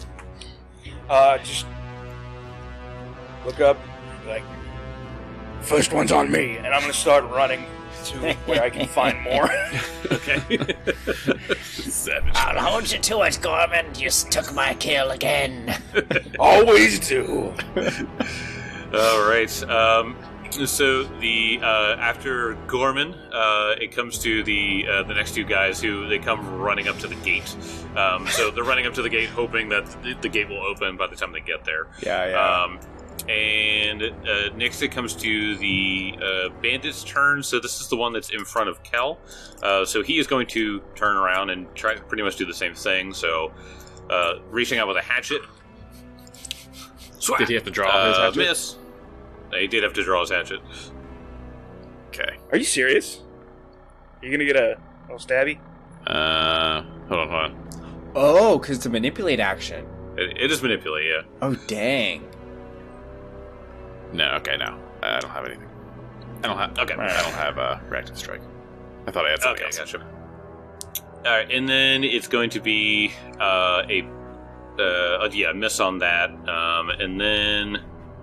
Just look up, like, first one's on me, and I'm gonna start running to where I can find more. Okay. Savage. I'll hold you to it, Gorman. You took my kill again. Always do. All right. So the after Gorman, it comes to the next two guys who they come running up to the gate. So they're running up to the gate, hoping that the gate will open by the time they get there. Yeah. And next it comes to the bandit's turn. So this is the one that's in front of Kel. So he is going to turn around and try pretty much do the same thing. So reaching out with a hatchet. Did he have to draw his hatchet? Miss. He did have to draw his hatchet. Okay. Are you serious? You're gonna get a little stabby? Hold on. Oh, because it's a manipulate action. It is manipulate, yeah. Oh, dang. No, okay, no. I don't have anything. I don't have. Okay. I don't have reactive strike. I thought I had something Okay, else. gotcha. All right, and then it's going to be a miss on that, and then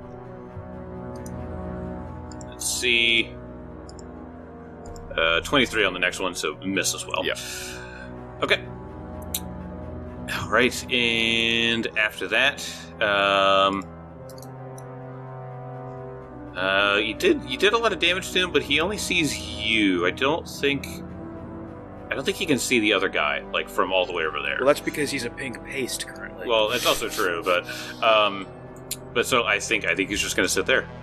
let's see, 23 on the next one, so miss as well. Yep. Okay. All right, and after that, you did a lot of damage to him, but he only sees you. I don't think he can see the other guy, like, from all the way over there. Well, that's because he's a pink paste currently. Well, that's also true, but so I think he's just going to sit there.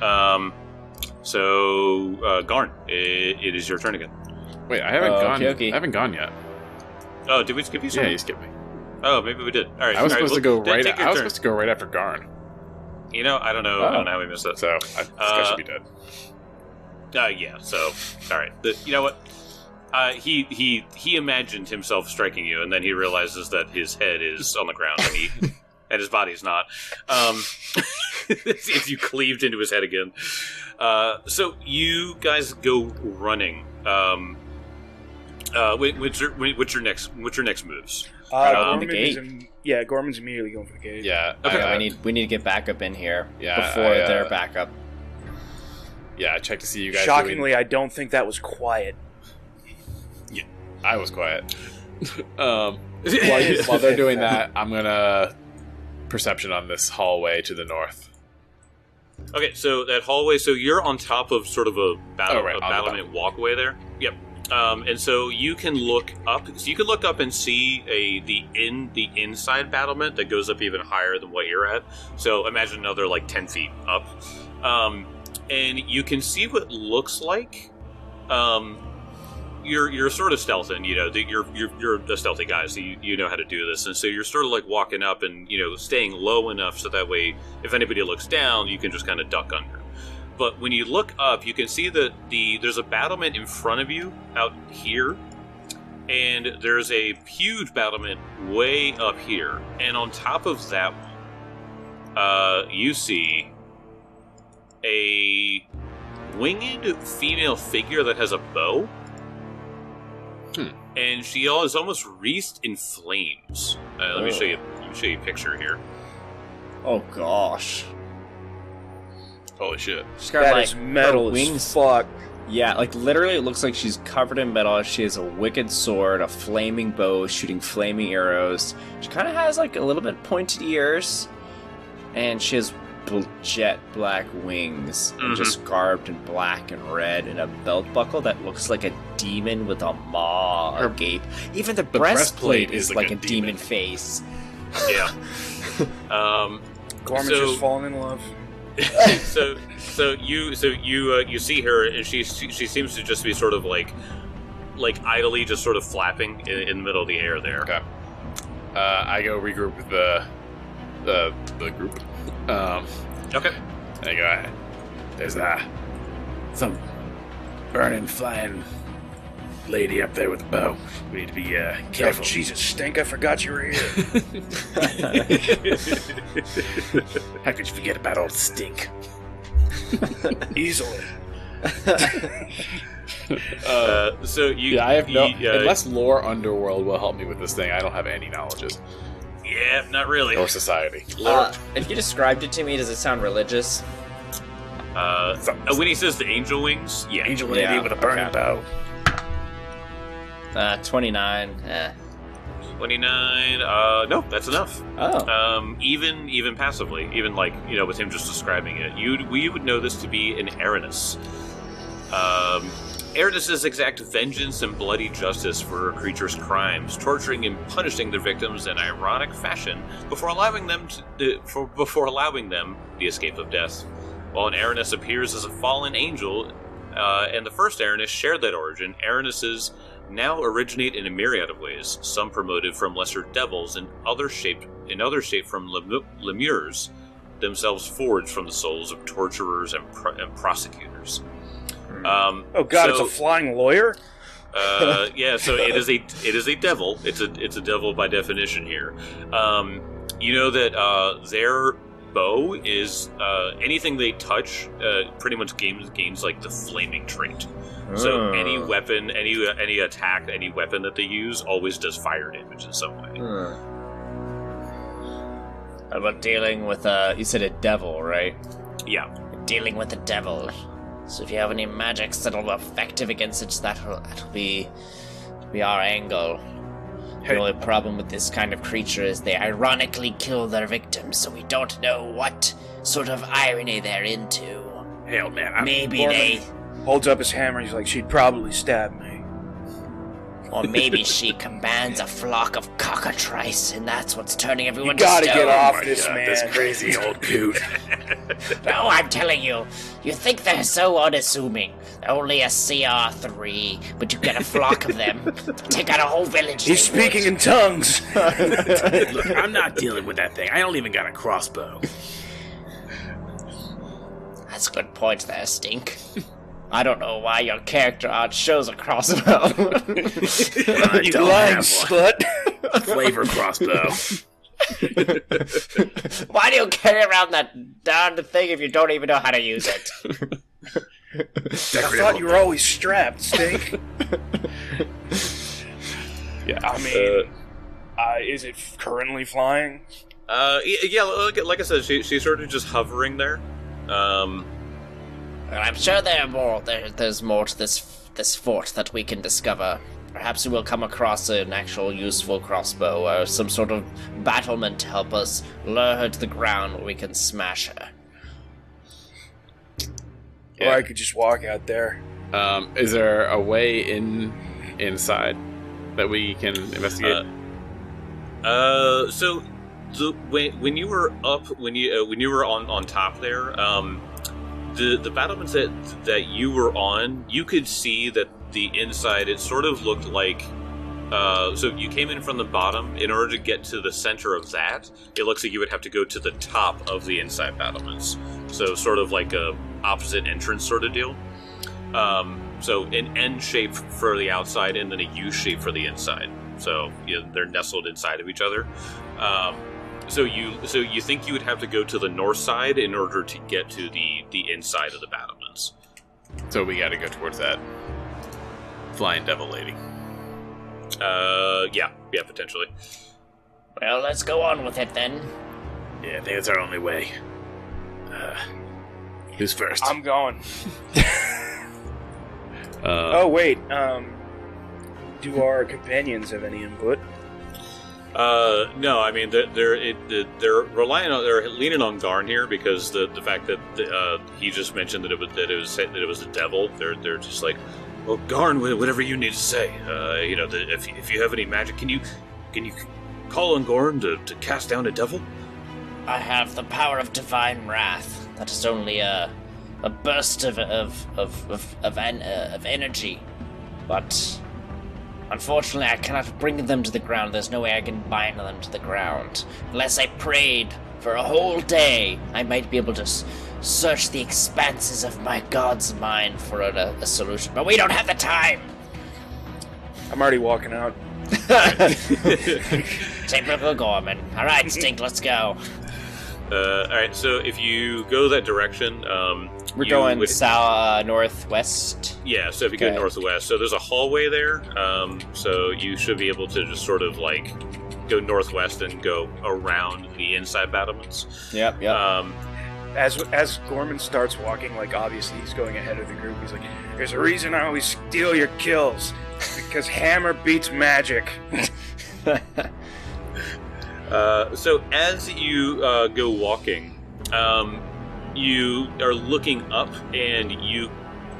So Garn, it is your turn again. Wait, I haven't gone. okay. I haven't gone yet. Oh, did we skip you? Yeah, you skipped me. Oh, maybe we did. All right. I was supposed to go right. Take your I was turn. supposed to go right after Garn. You know, I don't know. I don't know how we missed that. So this guy should be dead. Yeah. So, all right. You know what? He imagined himself striking you, and then he realizes that his head is on the ground, and his body's not. If you cleaved into his head again. So you guys go running. What's your next moves? the Gorman gate. Gorman's immediately going for the gate. Yeah. Okay, we need to get backup in here Yeah, before their backup. Yeah, I checked to see you guys. Shockingly, I don't think that was quiet. I was quiet. While they're doing that, I'm gonna perception on this hallway to the north. Okay, so that hallway. So you're on top of sort of a battlement walkway there. Yep. And so you can look up. So you can look up and see the inside battlement that goes up even higher than what you're at. So imagine another like 10 feet up, and you can see what looks like. You're sort of stealthing, you know. You're a stealthy guy, so you know how to do this, and so you're sort of like walking up and staying low enough so that way if anybody looks down, you can just kind of duck under. But when you look up, you can see that there's a battlement in front of you out here, and there's a huge battlement way up here, and on top of that one, you see a winged female figure that has a bow. And she is almost wreathed in flames. Let me show you a picture here. Oh gosh. Holy shit! She's got That like is metal her wings. as fuck. Yeah, like literally it looks like she's covered in metal. She has a wicked sword, a flaming bow, shooting flaming arrows. She kind of has like a little bit pointed ears, and she has jet black wings, and just garbed in black and red, and a belt buckle that looks like a demon with a maw agape. Even the breastplate is like a demon face. Yeah. Gorman's so- just falling in love. so you see her, and she seems to just be sort of like idly just sort of flapping in the middle of the air there. Okay. I go regroup with the group. Okay. I go. There's some burning, flying lady up there with a bow. We need to be careful. Oh, Jesus, Stink, I forgot you were here. How could you forget about old Stink? Easily. So you, Yeah, I have no. you, Unless lore underworld will help me with this thing, I don't have any knowledges yeah, not really. or society. If you described it to me, does it sound religious? When he says the angel wings, yeah, Angel lady lady with with a a burning burning bow. 29. 29. No, that's enough. Oh. Even passively, even with him just describing it, we would know this to be an Aranus. Aranus exact vengeance and bloody justice for a creature's crimes, torturing and punishing their victims in ironic fashion before allowing them the escape of death. While an Aranus appears as a fallen angel, and the first Aranus shared that origin, Aranuses now originate in a myriad of ways. Some promoted from lesser devils, and other shaped from lemures, themselves forged from the souls of torturers and prosecutors. Oh God, it's a flying lawyer. Yeah, so it is a devil. It's a devil by definition here. You know that their bow is anything they touch pretty much gains like the flaming trait. So any weapon, any attack, any weapon that they use always does fire damage in some way. How about dealing with you said a devil, right? Yeah. Dealing with the devil. So if you have any magics that'll be effective against it, that'll be our angle. The only problem with this kind of creature is they ironically kill their victims, so we don't know what sort of irony they're into. Hell, man. Maybe they... Holds up his hammer. He's like, she'd probably stab me. Or maybe she commands a flock of cockatrice, and that's what's turning everyone You gotta to stone. get off this man. This crazy old coot. No, I'm telling you. You think they're so unassuming. They're only a CR3, but you get a flock of them. Take out a whole village. He's speaking in tongues. Look, I'm not dealing with that thing. I don't even got a crossbow. That's a good point there, Stink. I don't know why your character art shows a crossbow. You lying slut. Flavor crossbow. Why do you carry around that darn thing if you don't even know how to use it? I thought you were always strapped, Stink. Yeah. I mean, is it currently flying? Yeah. Like I said, she's sort of just hovering there. Well, I'm sure there's more to this fort that we can discover. Perhaps we will come across an actual useful crossbow or some sort of battlement to help us lure her to the ground where we can smash her. Or I could just walk out there. Is there a way inside that we can investigate? So when you were up, when you were on top there, the battlements that you were on, you could see that the inside, it sort of looked like, so you came in from the bottom. In order to get to the center of that, it looks like you would have to go to the top of the inside battlements. So sort of like a opposite entrance sort of deal. So an N shape for the outside and then a U shape for the inside. So they're nestled inside of each other. So you think you would have to go to the north side in order to get to the inside of the battlements. So we got to go towards that flying devil lady. Yeah, potentially. Well, let's go on with it then. Yeah, I think it's our only way. Who's first? I'm going. Uh, Oh, wait. Do our companions have any input? No, I mean they're leaning on Garn here because the fact that he just mentioned that it was a devil. They're just like, well, Garn, whatever you need to say. If you have any magic, can you call on Gorn to cast down a devil? I have the power of divine wrath. That is only a burst of energy, but unfortunately, I cannot bring them to the ground. There's no way I can bind them to the ground unless I prayed for a whole day. I might be able to search the expanses of my god's mind for a solution, but we don't have the time. I'm already walking out. Typical Gorman. All right, Stink, let's go. Alright, so if you go that direction, We're going northwest. Yeah, so if you go Okay. northwest, so there's a hallway there, so you should be able to just sort of like go northwest and go around the inside battlements. Yep. As Gorman starts walking, like obviously he's going ahead of the group. He's like, "There's a reason I always steal your kills, because hammer beats magic." So as you go walking, you are looking up, and you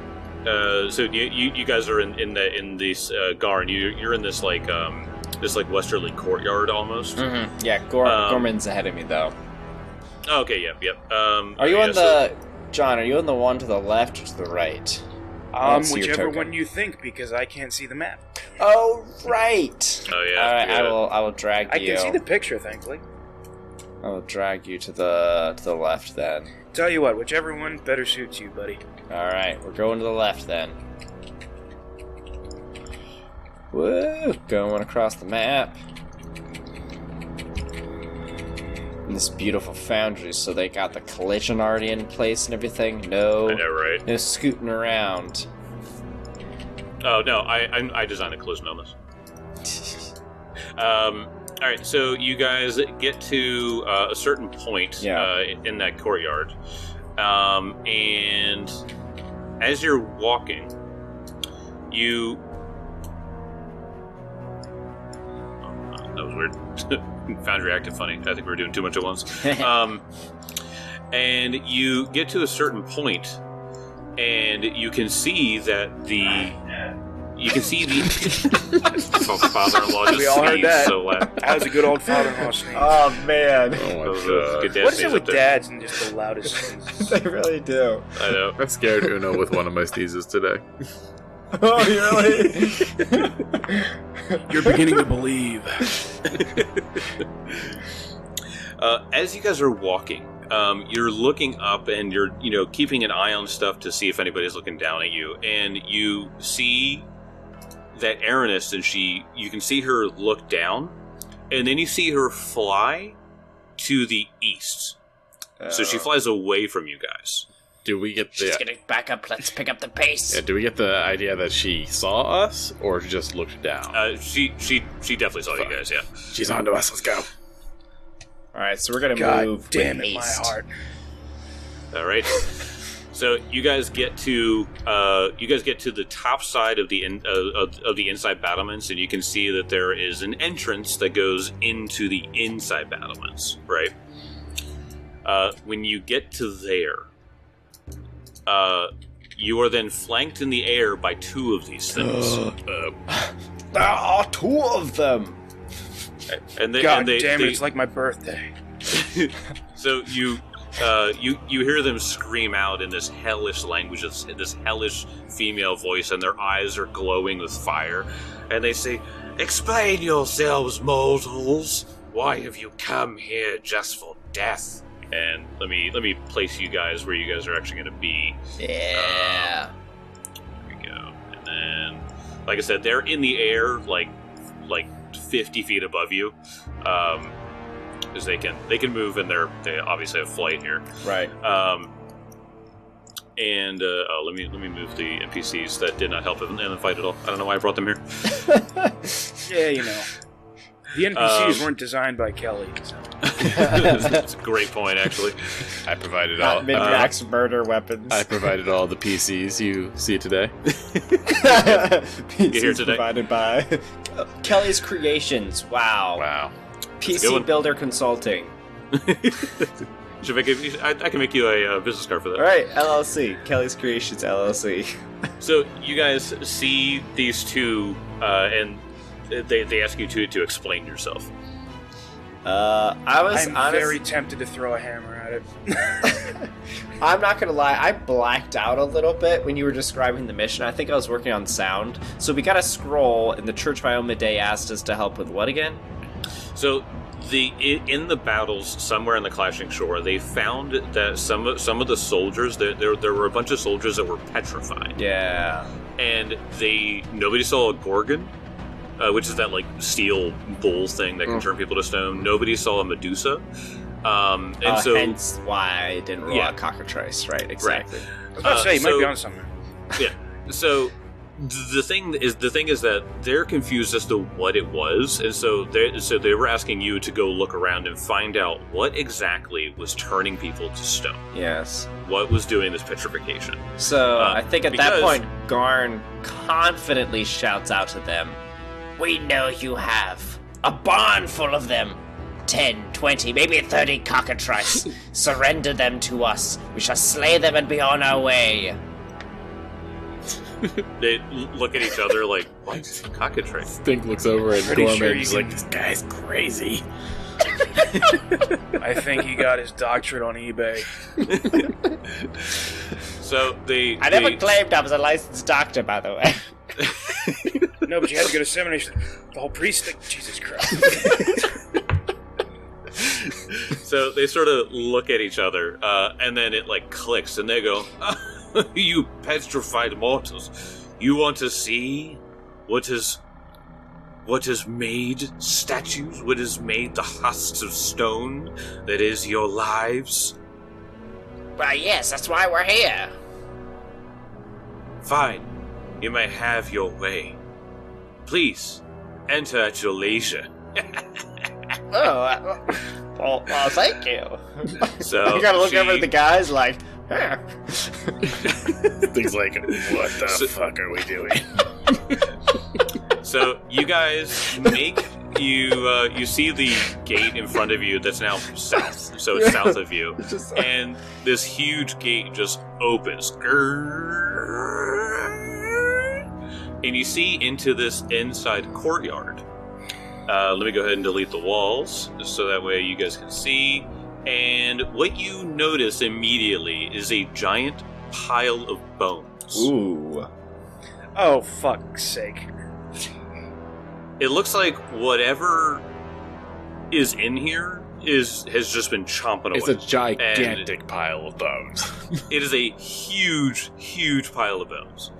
guys are in this Garn. You're in this like westerly courtyard almost. Mm-hmm. Yeah, Gorman's ahead of me though. Okay, yep. Are you on John? Are you on the one to the left or to the right? I don't see your Whichever token. one you think, because I can't see the map. Oh right. Oh yeah. All right, yeah. I will drag you. I can see the picture, thankfully. I will drag you to the left then. Tell you what, whichever one better suits you, buddy. All right, we're going to the left then. Woo! Going across the map. And this beautiful foundry, so they got the collision already in place and everything. I know, right? No scooting around. Oh no, I designed a collision on this. All right, so you guys get to a certain point in that courtyard, and as you're walking, you. Oh, that was weird. Foundry acted funny. I think we were doing too much at once. And you get to a certain point, and you can see that father-in-law just We all heard sneezed that. so loud. That was a good old father-in-law sneeze. Oh man, Good dad What is sneeze it with up there. dads and just the loudest sneezes? they really do. I know. I scared Uno with one of my sneezes today. Oh, you really? You're beginning to believe. As you guys are walking, you're looking up and you're keeping an eye on stuff to see if anybody's looking down at you, and you see that Aranis, and you can see her look down, and then you see her fly to the east. So she flies away from you guys. Do we get She's the gonna back up. Let's pick up the pace. do we get the idea that she saw us or just looked down? She definitely saw you guys. Yeah. She's on to us. Let's go. All right, so we're gonna God move damn with it, my haste. heart. All right. So you guys get to the top side of the inside battlements, and you can see that there is an entrance that goes into the inside battlements. Right. When you get to there, you are then flanked in the air by two of these things. There are two of them. And they, God and they, damn it, they- it's like my birthday. So you hear them scream out in this hellish language, this hellish female voice, and their eyes are glowing with fire. And they say, "Explain yourselves, mortals. Why have you come here just for death?" And let me place you guys where you guys are actually going to be. Yeah. There we go. And then, like I said, they're in the air, like 50 feet above you, because they can move, and they obviously have flight here. Right. And let me move the NPCs that did not help in the fight at all. I don't know why I brought them here. Yeah, the NPCs weren't designed by Kelly. So. That's a great point, actually. I provided all. Not mid-max murder weapons. I provided all the PCs you see today. PCs here today? provided by Kelly's Creations. Wow. Wow. a good PC one. Builder Consulting. I can make you a business card for that. All right, LLC. Kelly's Creations LLC. So you guys see these two, and they ask you to explain yourself. I'm very tempted to throw a hammer at it. I'm not gonna lie, I blacked out a little bit when you were describing the mission. I think I was working on sound. So we got a scroll, and the Church by Omidei asked us to help with what again? So in the battles somewhere in the Clashing Shore, they found that some of the soldiers there were a bunch of soldiers that were petrified. Yeah. And nobody saw a Gorgon, which is that like steel bull thing that can turn people to stone. Nobody saw a Medusa. So hence why I didn't roll a cockatrice, right? Exactly. Right. I was about to say, you might be on something. Yeah. So the thing is that they're confused as to what it was, and so they were asking you to go look around and find out what exactly was turning people to stone. Yes. What was doing this petrification? So I think at that point, Garn confidently shouts out to them, We know you have a barn full of them. 10, 20, maybe 30 cockatrice. Surrender them to us. We shall slay them and be on our way. They look at each other like, what? Cockatrice? Stink looks over at Pretty Gorman sure and you is can- like, this guy's crazy. I think he got his doctorate on eBay. So I never claimed I was a licensed doctor, by the way. No, but you had to go to seminary. The whole priest thing. Jesus Christ. So they sort of look at each other, and then it like clicks, and they go, "You petrified mortals! You want to see what has made statues? What has made the husks of stone that is your lives? Well, yes, that's why we're here. Fine, you may have your way. Please enter at your leisure." Oh, well, thank you. So you gotta look over at the guys like, Things like, what the fuck are we doing? So you guys make you see the gate in front of you that's now south, so it's south of you, and this huge gate just opens, and you see into this inside courtyard. Let me go ahead and delete the walls, just so that way you guys can see. And what you notice immediately is a giant pile of bones. ooh. Oh, fuck's sake. It looks like whatever is in here has just been chomping away. It's a gigantic pile of bones. It is a huge, huge pile of bones.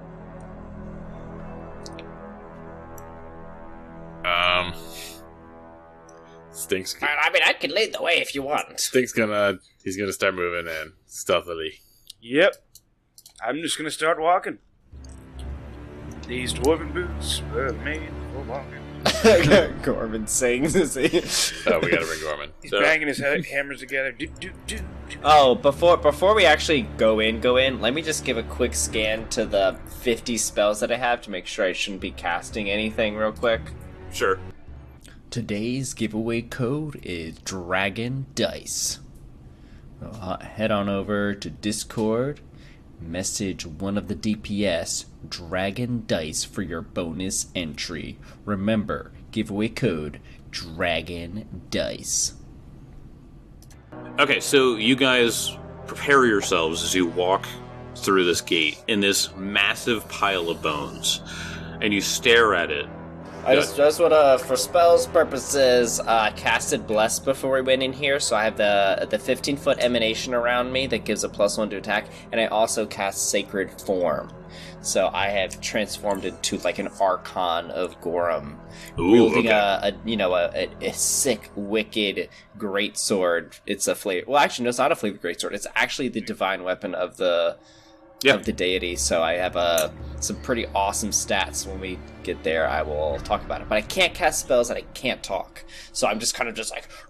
Stink's I mean, I can lead the way if you want. he's gonna start moving in stealthily. Yep. I'm just gonna start walking. These dwarven boots were made for walking. Gorman sings. Is he? Oh, we gotta bring Gorman. He's So- banging his hammers together. Do. Oh, before we actually go in, let me just give a quick scan to the 50 spells that I have to make sure I shouldn't be casting anything real quick. Sure. Today's giveaway code is Dragon Dice. Head on over to Discord, message one of the DPS, Dragon Dice, for your bonus entry. Remember, giveaway code Dragon Dice. Okay, so you guys prepare yourselves as you walk through this gate in this massive pile of bones, and you stare at it. I just want to, for spells purposes, casted Bless before we went in here, so I have the 15-foot emanation around me that gives a +1 to attack, and I also cast Sacred Form. So I have transformed into like an Archon of Gorum, wielding a sick, wicked greatsword. It's a flavor. Well, actually, no, it's not a flavor greatsword. It's actually the divine weapon of the deity. So I have some pretty awesome stats. When we get there, I will talk about it. But I can't cast spells and I can't talk. So I'm just kind of just like.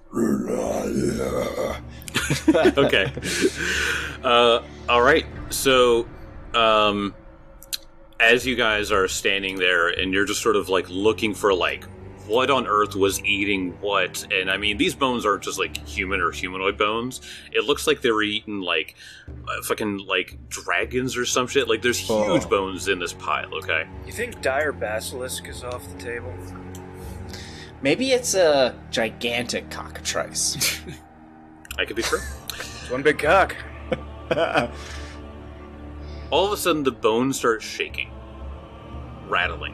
Okay. All right. So, as you guys are standing there and you're just sort of like looking for like what on earth was eating what, and I mean these bones aren't just like human or humanoid bones. It looks like they were eating like fucking like dragons or some shit. Like there's huge bones in this pile. Okay. You think Dire Basilisk is off the table? Maybe it's a gigantic cockatrice. I could be true. It's one big cock. All of a sudden, the bones start shaking, rattling,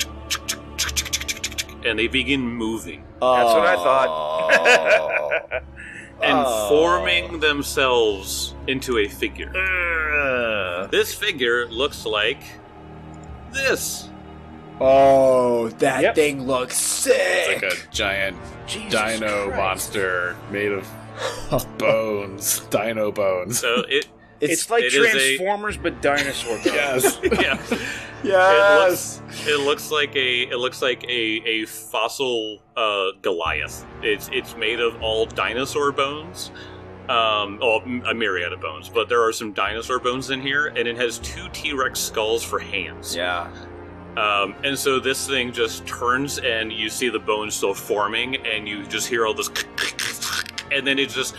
and they begin moving That's what I thought. and forming themselves into a figure. This figure looks like this. Oh, that Yep. thing looks sick. It's like a giant Jesus dino Christ. monster made of bones. Dino bones. So It's like it is a- Transformers, but dinosaur. Yes. yeah. Yes. It looks like a fossil Goliath. It's made of all dinosaur bones. A myriad of bones, but there are some dinosaur bones in here, and it has 2 T-Rex skulls for hands. Yeah. And so this thing just turns, and you see the bones still forming, and you just hear all this, and then it just.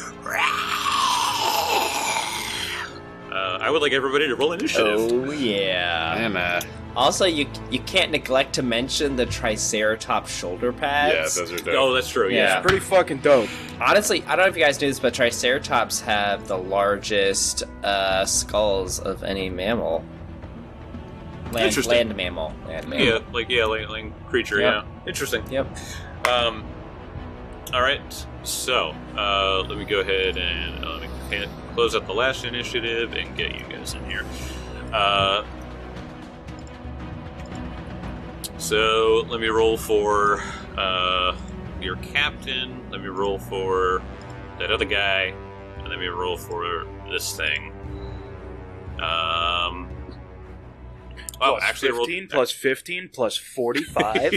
I would like everybody to roll initiative. Oh yeah. And Also, you can't neglect to mention the Triceratops shoulder yeah, pads. those are dope. Oh, that's true. Yeah. Yeah. Pretty fucking dope. Honestly, I don't know if you guys knew this, but Triceratops have the largest skulls of any mammal. Interesting. Land mammal. Yeah, like creature. Yep. Yeah, interesting. Yep. All right, so let me go ahead and let me close up the last initiative and get you guys in here. So let me roll for your captain. Let me roll for that other guy, and let me roll for this thing. Oh, Plus actually, I rolled 15 plus 15 plus 45.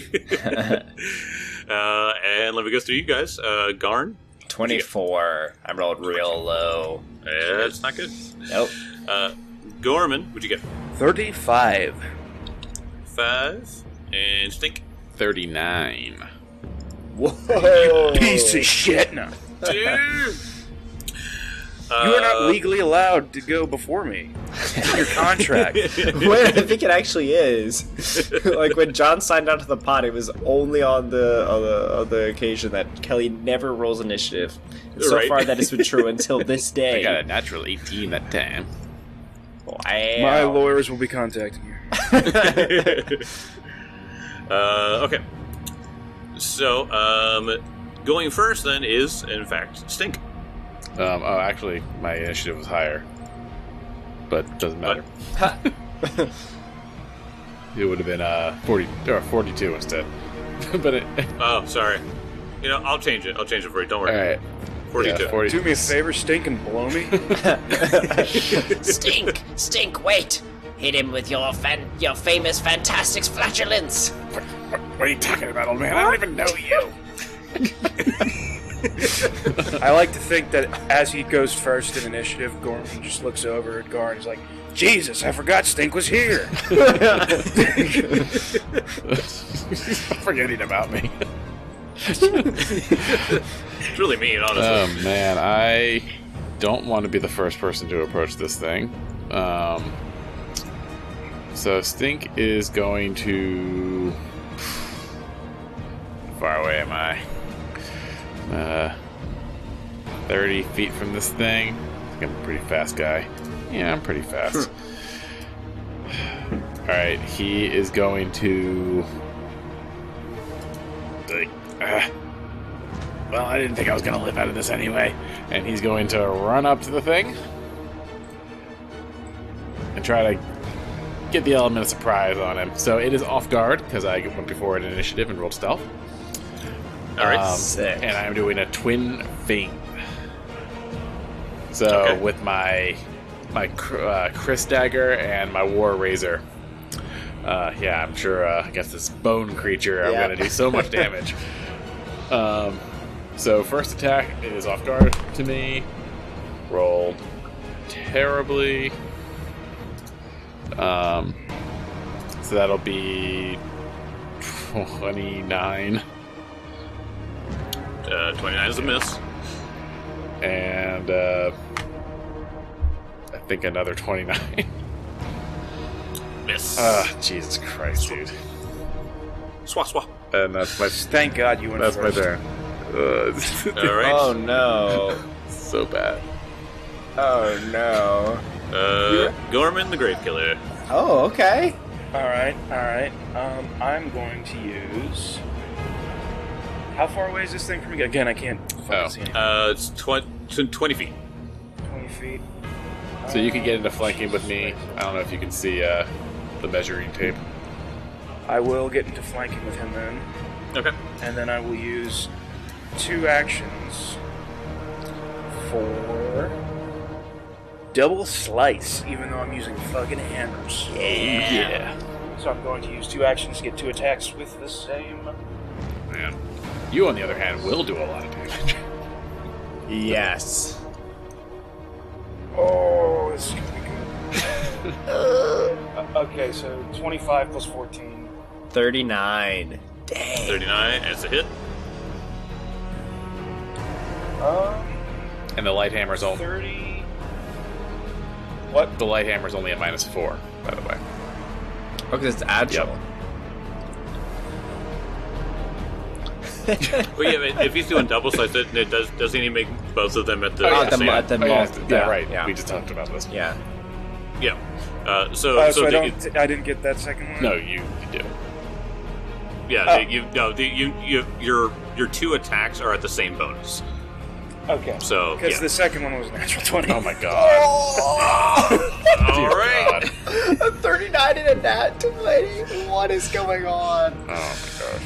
and let me go through you guys. Garn. 24. I rolled real low. That's not good. Nope. Gorman, what'd you get? 35. 5. And Stink. 39. Whoa. Piece of shit. No. Dude! You are not legally allowed to go before me. It's your contract. Wait, I think it actually is. Like when John signed on to the pod, it was only on the occasion that Kelly never rolls initiative. And so Right. far, that has been true until this I day. got a natural 18 that time. Wow. My lawyers will be contacting you. Okay. So, going first then is, in fact, Stink. Oh, actually, my initiative was higher. But it doesn't matter. It would have been 40 or 42 instead. But it. Oh, sorry. You know, I'll change it. I'll change it for you. Don't worry. All right. 42. Yeah, 40. Do me a favor, Stink, and blow me. Stink, wait! Hit him with your famous Fantastics flatulence! What are you talking about, old man? I don't even know you. I like to think that as he goes first in initiative, Gorman just looks over at Gar and is like, Jesus, I forgot Stink was here. Forgetting about me. It's really mean, honestly. Oh man, I don't want to be the first person to approach this thing. So Stink is going to. How far away am I? 30 feet from this thing. I think I'm a pretty fast guy. Yeah, I'm pretty fast. Alright, he is going to. Well, I didn't think I was going to live out of this anyway. And he's going to run up to the thing and try to get the element of surprise on him. So it is off guard because I went before an initiative and rolled stealth. All right. Sick. And I'm doing a twin feint. So Okay. with my Chris dagger and my war razor. Yeah, I'm sure against this bone creature, I'm Yeah. going to do so much damage. So first attack is off guard to me. Rolled terribly. So that'll be 29. 29 is a miss. And I think another 29. Miss. Jesus Christ, dude. Swat. And that's my Thank God you went that's my first. turn. All right. Oh no. So bad. Oh no. Gorman the Grave Killer. Oh, okay. All right. I'm going to use. How far away is this thing from me? Again, I can't fucking see anything. It's 20 feet. 20 feet. So you can get into flanking with me. I don't know if you can see the measuring tape. I will get into flanking with him then, Okay. and then I will use 2 actions for double slice, even though I'm using fucking hammers. Yeah. So I'm going to use 2 actions to get 2 attacks with the same. Man. You, on the other hand, will do a lot of damage. Yes. Oh, this is gonna be good. Okay, so 25 plus 14. 39. Dang. 39 as a hit. And the light hammer's only 30. What? the light hammer's only a -4, by the way. Oh, because it's agile. Well, yeah, but if he's doing double slice, doesn't he make both of them at the Oh, same? yeah, Right. Yeah. We just talked about this. Yeah. Yeah. So I didn't get that second one. No, you do. Yeah. Your 2 attacks are at the same bonus. Okay. So Because yeah. the second one was a natural 20. Oh my god. All right. A 39 and a nat 20. What is going on? Oh my gosh.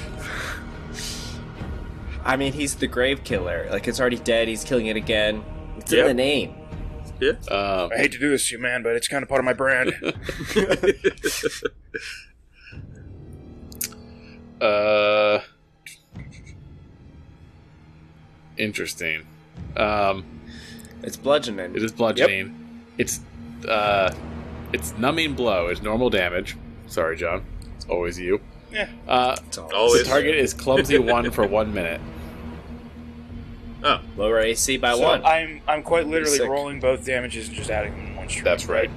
I mean, he's the grave killer. Like, it's already dead. He's killing it again. It's in Yep. the name. Yeah. I hate to do this to you, man, but it's kind of part of my brand. Interesting. It's bludgeoning. It is bludgeoning. It's numbing blow. It's normal damage. Sorry, John. It's always you. Yeah. Always. The target is clumsy 1 for 1 minute. Oh. Lower AC by So 1. I'm quite literally Sick. rolling both damages and just adding them in one string. That's right.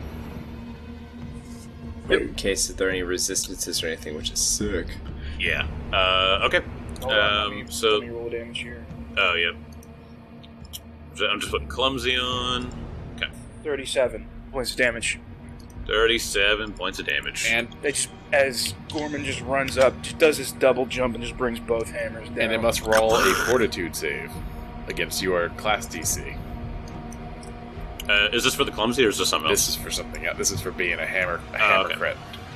In case if there are any resistances or anything, which is sick. Yeah. Okay. Hold on, let me So. roll damage here. Oh yeah. So I'm just putting clumsy on. Okay. 37 points of damage. 37 points of damage. And They just, as Gorman just runs up, just does this double jump and just brings both hammers down. it must roll a fortitude save against your class DC. Is this for the clumsy or is this something else? This is for something else. This is for being a hammer okay. crit.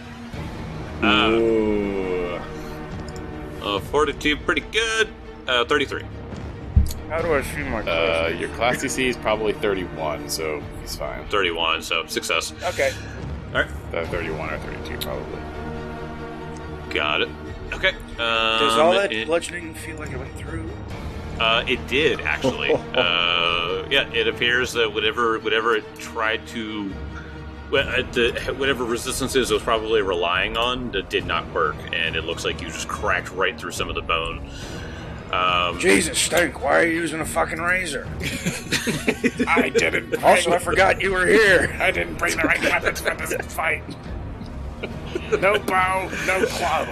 Ooh. Fortitude, pretty good. 33. How do I feel my clothes? Your class DC is probably 31, so he's fine. 31, so success. Okay. All right. 31 or 32, probably. Got it. Okay. Does all that bludgeoning feel like it went through? It did actually. Yeah, it appears that whatever it tried to, whatever resistances it was probably relying on, that did not work, and it looks like you just cracked right through some of the bone. Jesus, Stink, why are you using a fucking razor? I didn't. Also, I forgot you were here. I didn't bring the right weapons for this fight. No bow, no club.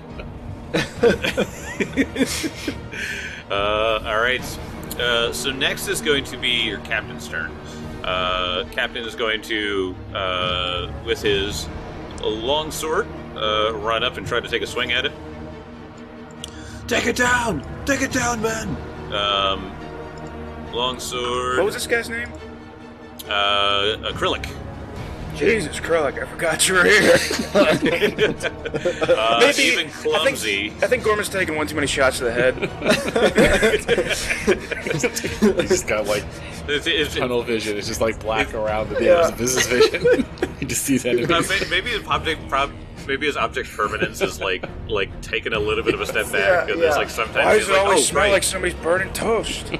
All right. So next is going to be your captain's turn. Captain is going to, with his long sword, run up and try to take a swing at it. Take it down! Take it down, man! Long sword. What was this guy's name? Acrylic. Jesus, Krullik, I forgot you were here. Even clumsy. I think Gorman's taking one too many shots to the head. He's just got like It's- tunnel vision. It's just like black around the edge of his vision. He just sees enemies. Maybe his object permanence is like taking a little bit of a step back. and there's like sometimes Why he's does it like, always oh, smell right. like somebody's burning toast?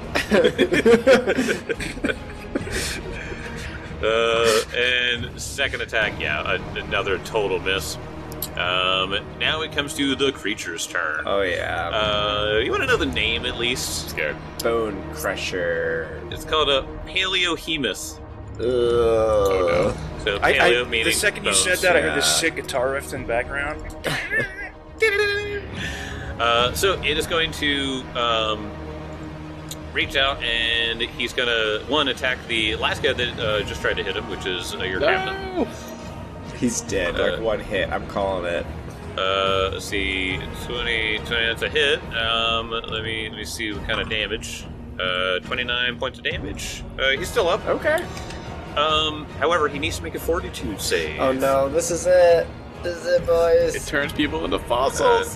And second attack, another total miss. Now it comes to the creature's turn. Oh, yeah. You want to know the name at least? Scared. Bone Crusher. It's called a Paleohemus. Oh So paleo meaning the second you bones. said that, I heard this sick guitar riff in the background. So it is going to reach out, and he's going to, attack the last guy that just tried to hit him, which is your captain. He's dead. Like one hit. I'm calling it. Let's see, 20, that's a hit. Let me see what kind of damage. 29 points of damage. He's still up. Okay. However, he needs to make a fortitude save. Oh no, this is it. This is it, boys. It turns people into fossils.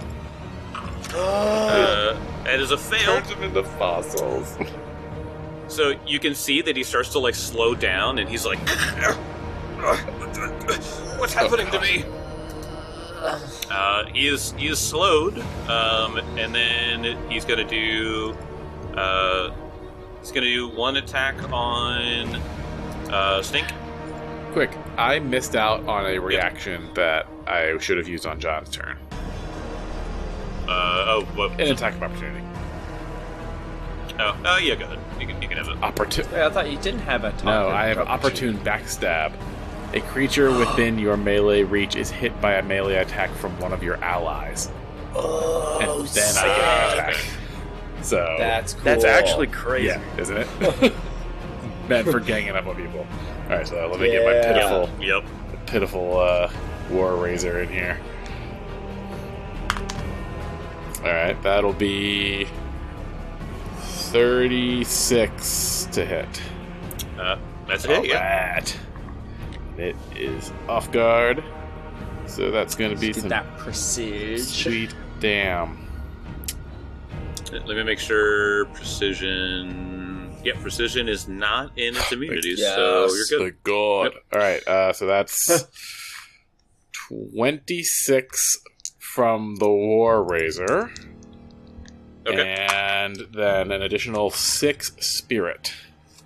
That is a fail. Turns them into fossils. So you can see that he starts to like slow down, and he's like, "What's happening to me?" He is slowed, and then he's gonna do one attack on Stink. Quick, I missed out on a reaction that I should have used on John's turn. What? An attack of opportunity. Yeah, go ahead. You can have it. Opportune. Wait, I thought you didn't have a. No, I have opportune backstab. A creature within your melee reach is hit by a melee attack from one of your allies. And then I get an attack. So That's cool. That's actually crazy. yeah, isn't it? Meant for ganging up on people. All right, so let me get my pitiful War Razor in here. All right, that'll be 36 to hit. That's a hit. Yeah. Alright. It is off guard. So that's going to be some that precision. sweet damn. Let me make sure precision. Yeah, precision is not in its immunities, so you're good. The god. Alright, so that's 26 from the War Razor. Okay. And then an additional 6 spirit.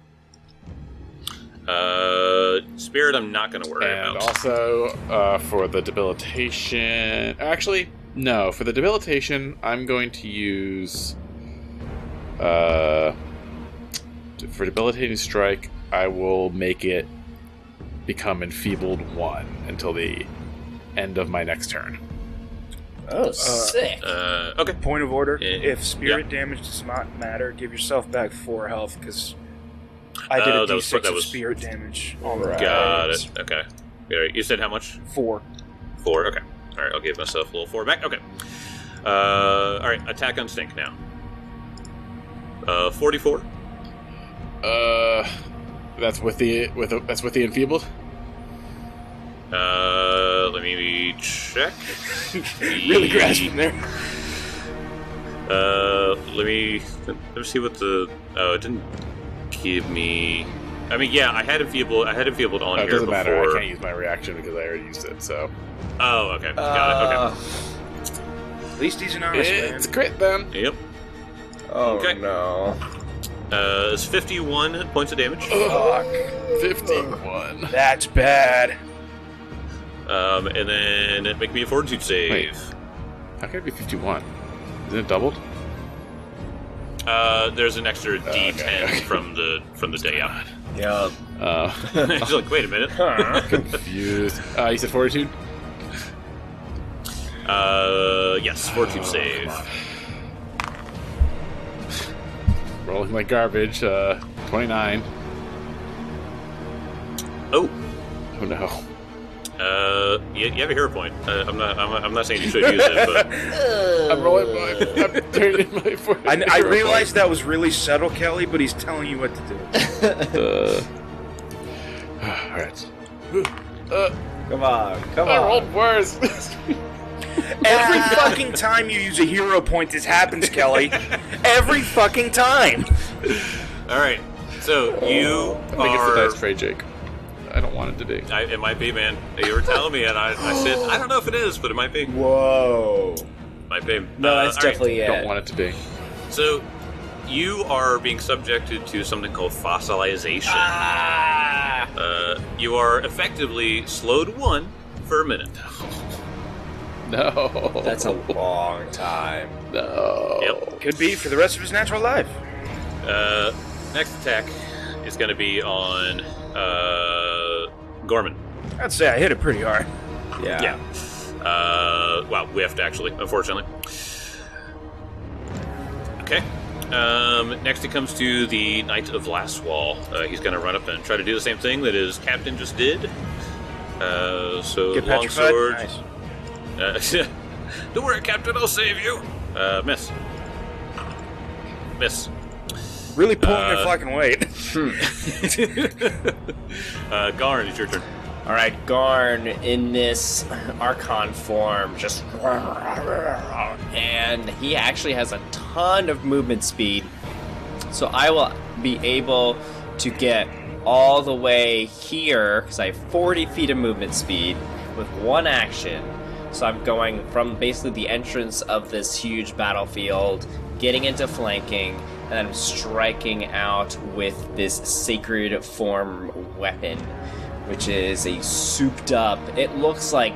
Spirit, I'm not going to worry And about. also, for the debilitation... Actually, no. For the debilitation, I'm going to use... for debilitating strike, I will make it become enfeebled 1 until the end of my next turn. Oh, sick. Okay. Point of order: Yeah. if spirit damage does not matter, give yourself back 4 health because I did a that was- d6 that of was- spirit damage on the Got it. Okay. All right, you said how much? 4. 4. Okay. All right, I'll give myself a little 4 back. Okay. All right, attack on Stink now. 44. That's with the enfeebled. Let me check. Really grasping there. Let me see what the. Oh, it didn't give me. I mean, yeah, I had enfeebled on It here doesn't before. matter. I can't use my reaction because I already used it. So Oh, okay, got it. At least he's an honest it's a man. crit then. Okay. Yep. Oh Okay. no. It's 51 points of damage. Fuck. 51. That's bad. And then make me a fortitude save. Wait. How can it be 51? Isn't it doubled? There's an extra D10 okay. from the day out. Yup. She's like, wait a minute. Confused. You said fortitude? Yes, fortitude save. Rolling like garbage. 29. Oh, Oh no. you have a hero point. I'm not saying you should use it, but I'm rolling my. I'm turning my fortitude. I realized that was really subtle, Kelly, but he's telling you what to do. Alright. Come on. Come I on. rolled worse. Every fucking time you use a hero point, this happens, Kelly. Every fucking time. all right. So you I think it's the are. dice tray, Jake. I don't want it to be. It might be, man. You were telling me, and I said I don't know if it is, but it might be. Whoa. Might be. No, that's all right. definitely it. Don't want it to be. So you are being subjected to something called fossilization. You are effectively slowed 1 for a minute. No. That's a long time. No. Yep. Could be for the rest of his natural life. Next attack is going to be on Gorman. I'd say I hit it pretty hard. Yeah. Yeah. Well, we have to actually, unfortunately. Okay. Next it comes to the Knight of Lastwall. He's going to run up and try to do the same thing that his captain just did. So Get longsword. Nice. Don't worry, Captain, I'll save you. Miss. Miss. Really pulling their fucking weight. Garn, it's your turn. All right, Garn in this Archon form, just and he actually has a ton of movement speed, so I will be able to get all the way here because I have 40 feet of movement speed with one action. So I'm going from basically the entrance of this huge battlefield, getting into flanking, and then I'm striking out with this sacred form weapon, which is a souped up. It looks like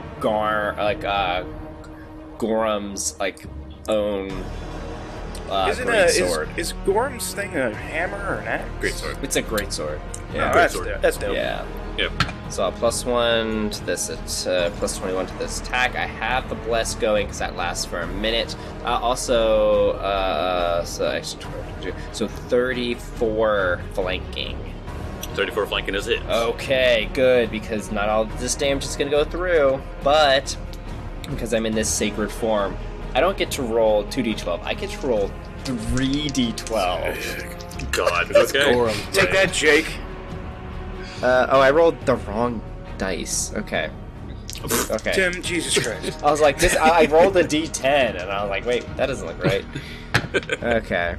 Gorham's own greatsword. Is Gorham's thing a hammer or an axe? Greatsword. It's a greatsword. Yeah, Greatsword. that's dope. Yeah. Yep. So a +1 to this, plus 21 to this attack. I have the bless going because that lasts for a minute. So extra 22. So 34 flanking. 34 flanking is hit. Okay, good, because not all this damage is going to go through, but because I'm in this sacred form, I don't get to roll 2d12. I get to roll 3d12. God, okay. Gorham. Take that, Jake. I rolled the wrong dice. Okay. Okay. Tim, Jesus Christ. I was like, this. I rolled a d10, and I was like, wait, that doesn't look right. Okay.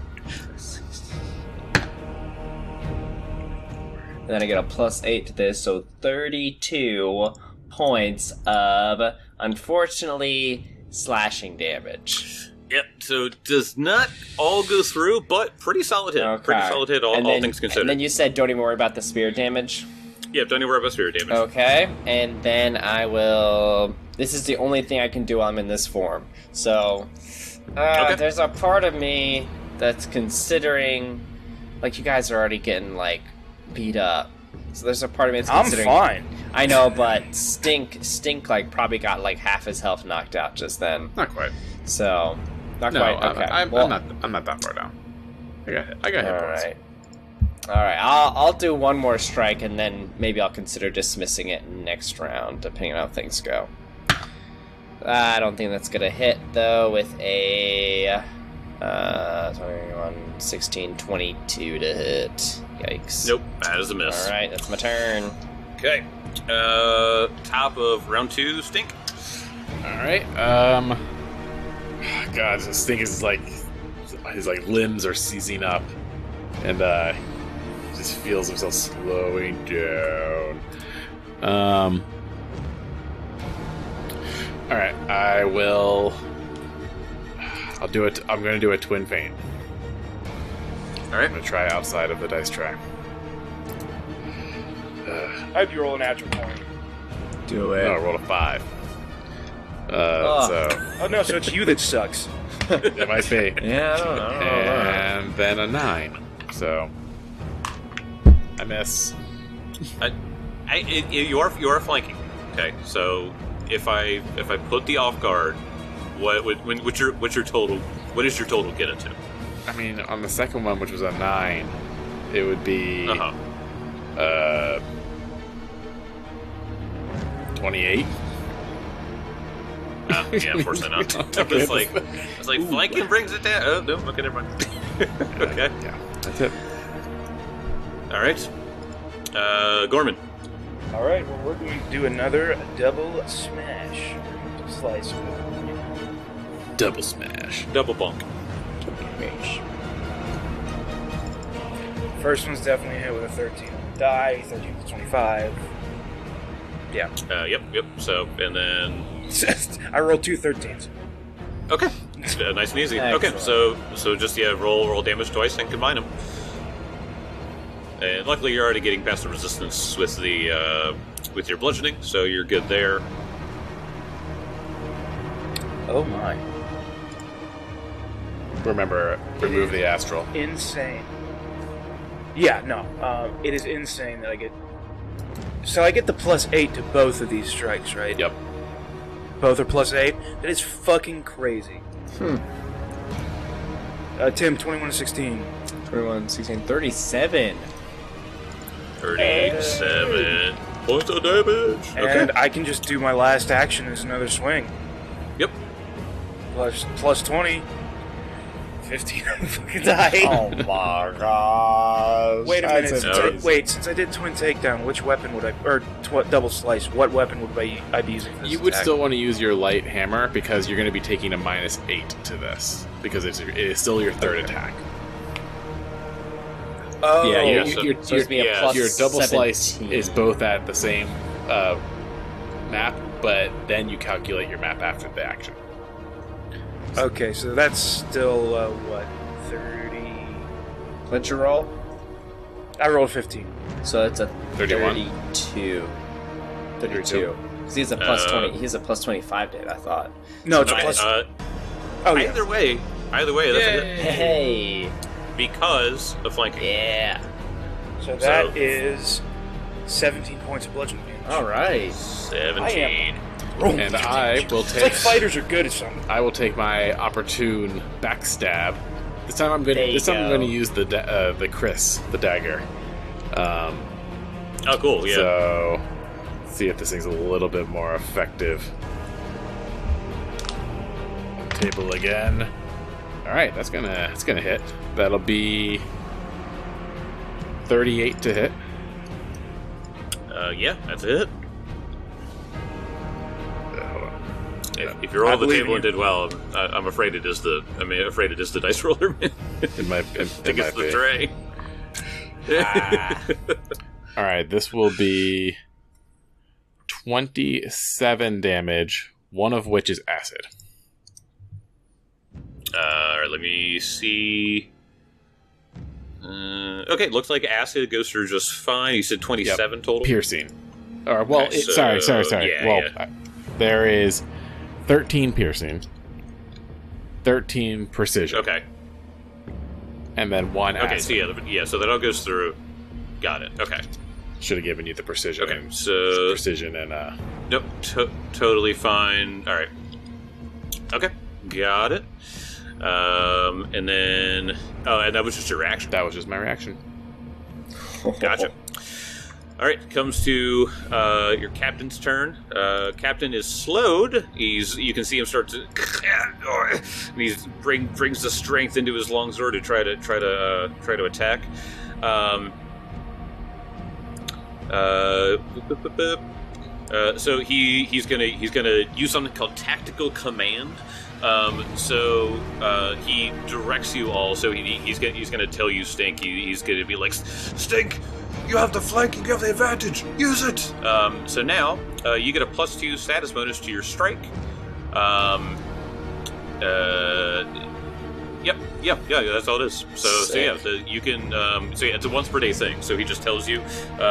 And then I get a +8 to this, so 32 points of, unfortunately, slashing damage. Yep, so does not all go through, but pretty solid hit. Okay. Pretty solid hit, all things considered. And then you said don't even worry about the spear damage. Yep, don't even worry about spirit damage. Okay, and then I will... This is the only thing I can do while I'm in this form. So, Okay. there's a part of me that's considering... Like, you guys are already getting, beat up. So there's a part of me that's I'm considering... fine. I know, but Stink, probably got, half his health knocked out just then. Not quite. So, not No, quite. Okay. I'm Well, not that far down. I got hit points. All right. I'll do one more strike, and then maybe I'll consider dismissing it next round, depending on how things go. I don't think that's gonna hit though. With a 21, 16, 22 to hit. Yikes. Nope, that is a miss. All right, that's my turn. Okay. Top of round 2, Stink. All right. God, this thing is his limbs are seizing up, and he just feels himself slowing down. All right, I'll do it. I'm going to do a twin feint. All right. I'm going to try outside of the dice tray. I'd be rolling natural 20. Do I rolled a 5. So Oh no, so it's you that sucks. it might be. Yeah, I don't know. And then a 9. So I miss. You are flanking. Okay, so if I put the off guard, what's your total? What is your total get into? I mean, on the second one, which was a 9, it would be 28. Yeah, unfortunately not. It's like flanking brings it down. Oh no, okay, never mind. Okay, Yeah, that's it. all right. Gorman. All right, well, we're going to do another double smash. Slice with Double smash. Double bonk. First one's definitely hit with a 13 on the die, 13 to 25. Yeah. Yep. So, and then I rolled 2 13s. okay, nice and easy. Okay, Excellent. so just roll damage twice and combine them. And luckily, you're already getting past the resistance with the with your bludgeoning, so you're good there. Oh my. Remember, remove the astral. Insane. Yeah, no. It is insane that I get... So I get the +8 to both of these strikes, right? Yep. Both are +8? That is fucking crazy. Tim, 21 to 16. 21, 16, 37. 37 points of damage. And I can just do my last action as another swing. Yep. Plus 20. 15 on the fucking die. Oh my gosh. Wait a minute. That's Since I did twin takedown, which weapon would I, or double slice? What weapon would I be using for this You would attack? still want to use your light hammer because you're going to be taking a -8 to this because it is still your third attack. Oh, Yeah, Yeah, you're so- supposed to be a yeah, plus Your double 17. slice is both at the same map, but then you calculate your map after the action. Okay, so that's still what, 30? What'd you roll? I rolled 15. So it's a 31. 32. 32. 'Cause he has a plus 20. He has a plus 25, Dave, I thought. No, it's a Nice. plus. Oh yeah. Either way, that's a hit Hey. because of flanking. Yeah. So that is 17 points of bludgeoning damage. All right. 17. And I will It's like take fighters are good at something. I will take my opportune backstab. This time I'm There going you to go. use the Chris, the dagger. Oh, cool. Yeah. So see if this thing's a little bit more effective. Table again. All right, that's gonna hit. That'll be 38 to hit. Yeah, that's a hit. Hold on. If you roll I the believe table you. and did well, I'm afraid it is the. afraid it is the dice roller. I It might. It think it's might the be. tray. All right, this will be 27 damage, one of which is acid. All right, let me see. Okay, looks like acid goes through just fine. You said 27 total. Piercing. Or well, Okay, sorry. yeah, Well, yeah. there is 13 piercing, 13 precision, Okay. and then one Okay. acid. So yeah. So that all goes through. Got it. Okay. Should have given you the precision. Okay. and, So precision and nope. Totally fine. All right. Okay. Got it. And then and that was just your reaction. that was just my reaction. Gotcha. All right, comes to your captain's turn. Captain is slowed. You can see him start to, and he brings the strength into his longsword to try to attack. So he's gonna use something called tactical command. He directs you all. So he's gonna tell you, Stink. He's gonna be like, Stink, you have the flanking, you have the advantage. Use it. So now you get a +2 status bonus to your strike. Yep. That's all it is. So yeah, you can. It's a once per day thing. So he just tells you.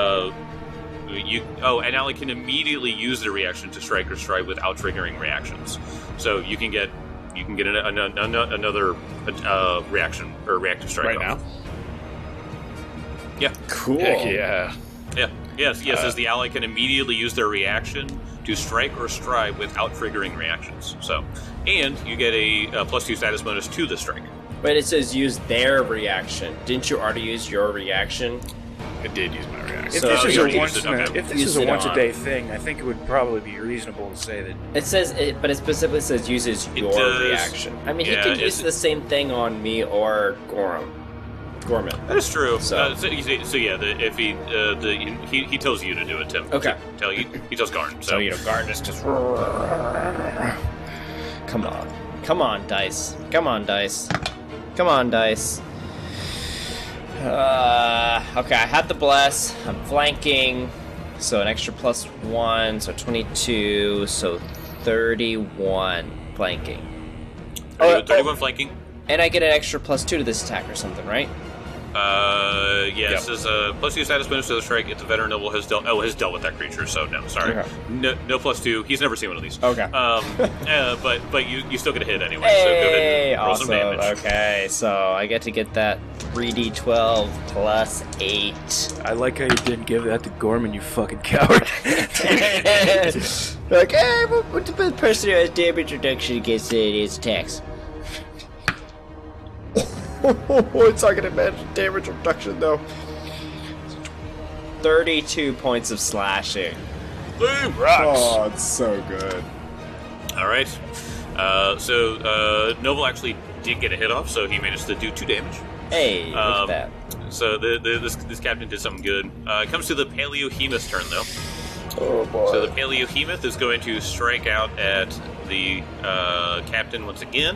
And Allie can immediately use the reaction to strike or strike without triggering reactions. So you can get another reaction or reactive strike Right off. now. Yeah. Cool. Heck yeah. Yeah. Yes. As the ally can immediately use their reaction to strike or strike without triggering reactions. So, and you get a +2 status bonus to the strike. But it says use their reaction. Didn't you already use your reaction? I did use my reaction. If So this is you a already once, used it, okay. if this Use is a it once a on- day thing, I think it would probably be reasonable to say that. It says, but it specifically says uses your does. reaction. I mean, Yeah, he can use it's- the same thing on me or Gorman. That is true. So- If he tells you to do it, Tim. Okay. He tells Garn. So, Garden is just. Come on, dice. Come on, dice. Okay, I have the bless. I'm flanking, so an extra +1, so 22, so 31 flanking. 31 flanking. And I get an extra +2 to this attack or something, right? It says +2 status bonus to the strike if the veteran noble has dealt with that creature. So no, sorry, Okay. no +2. He's never seen one of these. Okay. But you still get a hit anyway. Hey, so go ahead and roll awesome. some damage. Okay, so I get to get that 3d12 +8. I like how you didn't give that to Gorman, you fucking coward. Like, what's the best person who has damage reduction against his attacks? It's not going to manage damage reduction, though. 32 points of slashing. Boom! Oh, it's so good. All right. So Noble actually did get a hit off, so he managed to do 2 damage. Hey, look at that. So this captain did something good. It comes to the Paleohemoth's turn, though. Oh, boy. So the Paleohemoth is going to strike out at the captain once again.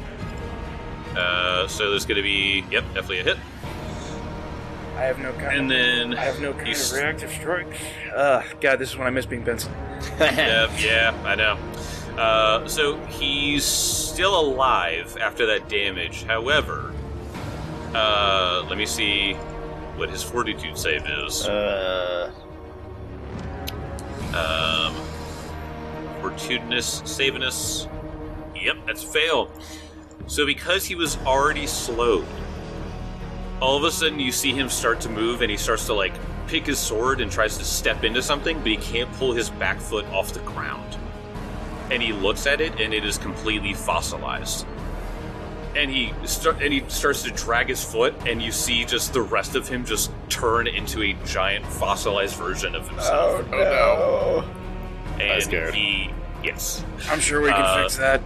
So there's going to be, definitely a hit. I have no kind of reactive strikes. God, this is when I miss being Benson. Yeah, I know. So he's still alive after that damage. However, let me see what his fortitude save is. Fortitudinous, saviness. Yep, that's failed. So because he was already slowed, all of a sudden you see him start to move, and he starts to like pick his sword and tries to step into something, but he can't pull his back foot off the ground. And he looks at it, and it is completely fossilized. And he starts to drag his foot, and you see just the rest of him just turn into a giant fossilized version of himself. Oh no! And I'm scared. Yes. I'm sure we can fix that.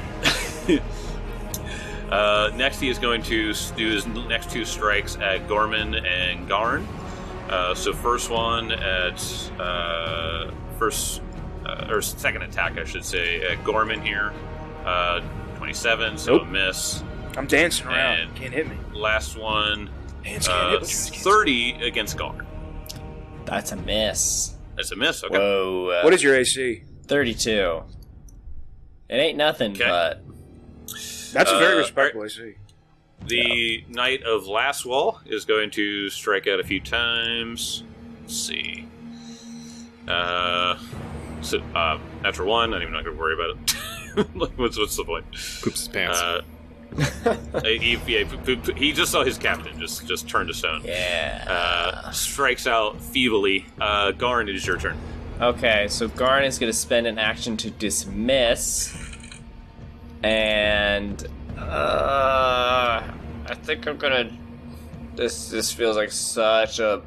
Next, he is going to do his next 2 strikes at Gorman and Garn. So first one at or second attack, I should say, at Gorman here. 27, so Nope. a miss. I'm dancing around. And Can't hit me. Last one, Hands can't hit me. 30 against Garn. That's a miss. That's a miss. Okay. Whoa. What is your AC? 32. It ain't nothing, Okay. but... That's a very Uh, respectable AC. The Knight of Last Wall is going to strike out a few times. Let's see. After 1, I'm even not going to worry about it. Like, what's the point? Poops his pants. He just saw his captain just turn to stone. Yeah. Strikes out feebly. Garn, it is your turn. Okay, so Garn is going to spend an action to dismiss. And... I think I'm going to... This feels like such a...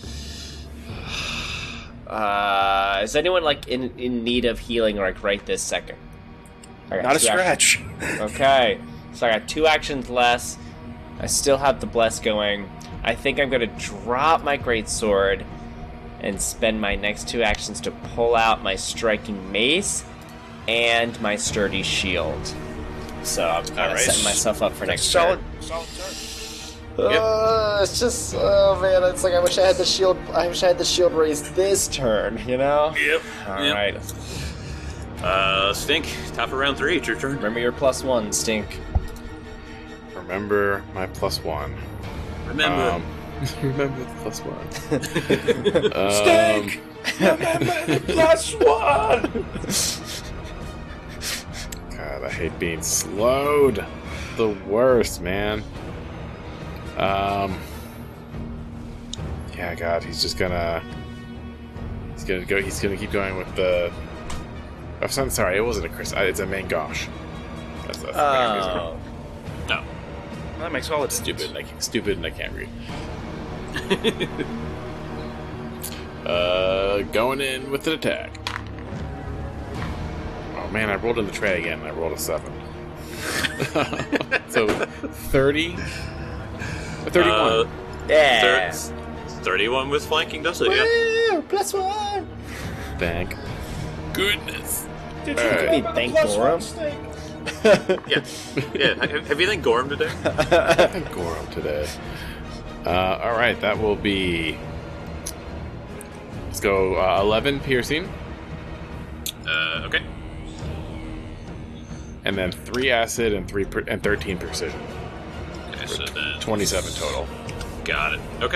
is anyone, like, in need of healing, like, right this second? I got Not a 2 actions. scratch. Okay, so I got 2 actions less. I still have the bless going. I think I'm gonna drop my greatsword and spend my next 2 actions to pull out my striking mace and my sturdy shield. So I'm kind of Alright. setting myself up for next Solid turn. turn. It's just, oh man, it's like I wish I had the shield. I wish I had the shield raised this turn. You know. Yep. All right. Stink, top of round 3, it's your turn. Remember your +1, Stink. Remember my +1. Remember. Remember the +1. Stink! Remember the +1! God, I hate being slowed. The worst, man. Yeah, God, he's gonna keep going with the. Oh, I'm sorry, it wasn't a Chris. It's a Mangosh. That's the reason. Oh. No. Well, that makes all the Stupid, and I can't read. Going in with an attack. Oh man, I rolled in the tray again. And I rolled a 7. So 30, 31. Yeah. 31 with flanking, does it? Yeah. Woo! +1. Thank goodness. Did you Could be thank Gorham. Yeah. Have you thanked Gorham today? Thank Gorham today. All right, that will be. Let's go 11 piercing, Okay. and then 3 acid and 13 precision. Okay, so then 27 total. got it. Okay.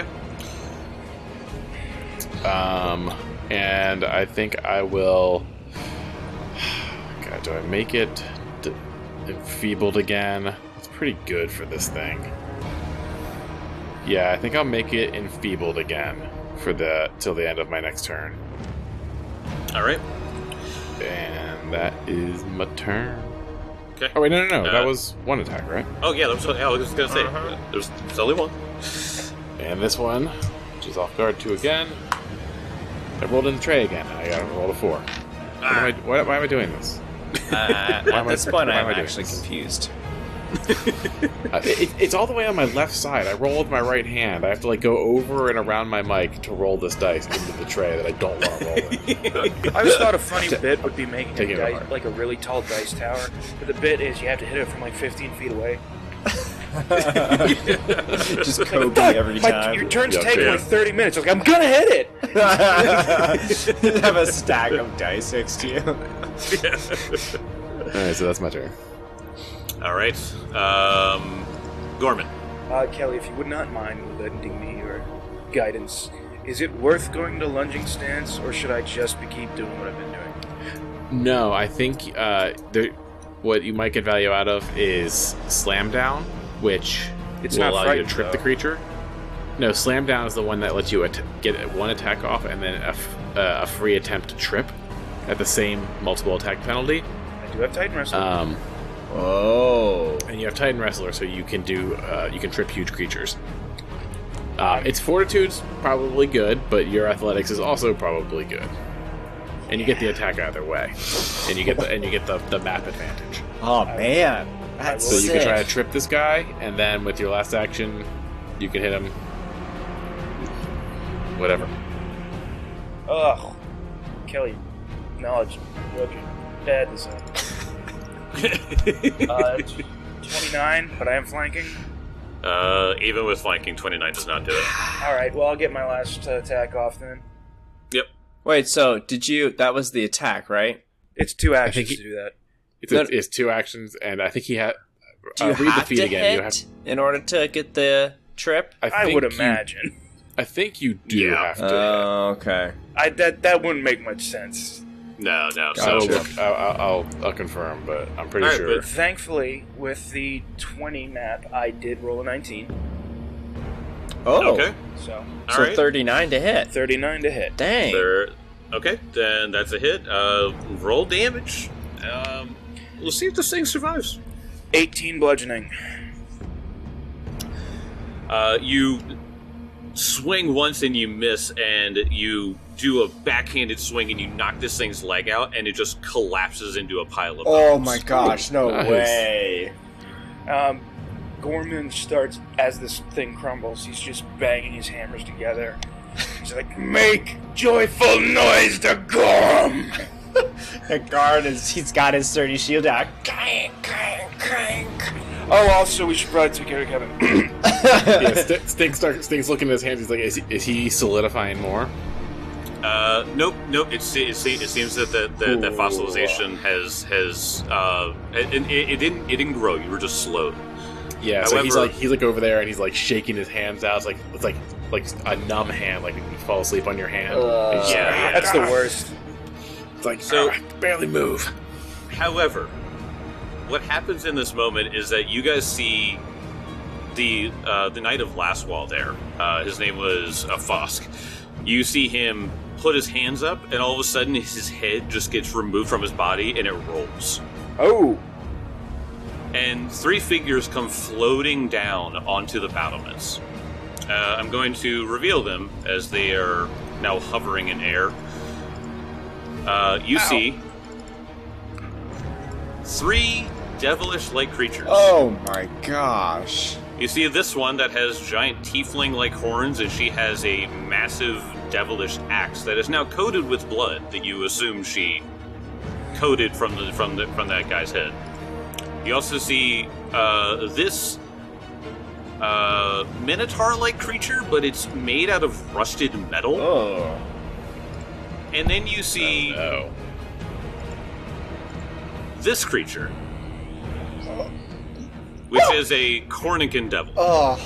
And I think I will. God, do I make it enfeebled again? It's pretty good for this thing. Yeah, I think I'll make it enfeebled again for till the end of my next turn. All right. And that is my turn. Okay. Oh wait, no. That was one attack, right? Oh yeah, I was gonna say there's only one. And this one, which is off guard 2 again. I rolled in the tray again, and I got to roll a 4. Why am I doing this? At this point, I'm doing actually this? confused. It's all the way on my left side. I roll with my right hand. I have to go over and around my mic to roll this dice into the tray that I don't want to roll in. I always thought a funny bit would be making Take a it dice, apart. like a really tall dice tower. But the bit is you have to hit it from like 15 feet away. Just Kobe every time. Your turn's Yeah, taking yeah. like 30 minutes. I was like, I'm gonna hit it. Have a stack of dice next to you. Alright, so that's my turn. All right, Gorman. Kelly, if you would not mind lending me your guidance, is it worth going to lunging stance, or should I just keep doing what I've been doing? No, I think what you might get value out of is Slam Down, which It's will not allow you to frightened, trip the though. creature. No, Slam Down is the one that lets you get one attack off and then a free attempt to trip at the same multiple attack penalty. I do have Titan Wrestler. Oh. And you have Titan Wrestler, so you can trip huge creatures. Its Fortitude's probably good, but your Athletics is also probably good. And you get the attack either way, and you get the map advantage. Oh man, that's So you sick. can try to trip this guy, and then with your last action, you can hit him. Whatever. Ugh. Kelly, knowledge. Okay. Bad design. 29, but I am flanking. Even with flanking, 29 does not do it. Alright, well, I'll get my last attack off then. Yep. Wait, so that was the attack, right? It's 2 actions think to do that. It's 2 actions, and I think he had. Do you read the have feed to again. hit You have. in order to get the trip? I would imagine. I think you do Yeah. have to. Oh, okay. That wouldn't make much sense. No. I'll, So look, I'll confirm, but I'm pretty Alright, sure. but- Thankfully, with the 20 map, I did roll a 19. Oh, okay. So, All so right. 39 to hit. 39 to hit. Dang. Okay, then that's a hit. Roll damage. We'll see if this thing survives. 18 bludgeoning. You swing once and you miss, and you do a backhanded swing and you knock this thing's leg out, and it just collapses into a pile of Oh bones. my gosh, no Nice. way. Gorman starts, as this thing crumbles, he's just banging his hammers together. He's like, make joyful noise to Gorm! The guard he's got his sturdy shield out. Clank, clank, clank. Oh, also, we should probably take care of Kevin. Yeah, Stink's looking at his hands. He's like, is he solidifying more? Nope. It seems that that fossilization has it didn't grow. You were just slowed. Yeah. So However- he's like over there, and he's like shaking his hands out. It's like a numb hand, like you fall asleep on your hand. He's just Yeah. like, That's the worst. It's like So- I can barely move. However, what happens in this moment is that you guys see the Knight of Lastwall there. His name was Fosk. You see him put his hands up, and all of a sudden his head just gets removed from his body, and it rolls. Oh! And 3 figures come floating down onto the battlements. I'm going to reveal them as they are now hovering in air. You see 3 devilish-like creatures. Oh my gosh. You see this one that has giant tiefling-like horns, and she has a massive devilish axe that is now coated with blood that you assume she coated from that guy's head. You also see this minotaur-like creature, but it's made out of rusted metal. Oh. And then you see Oh. this creature, which is a Cornican devil. Oh.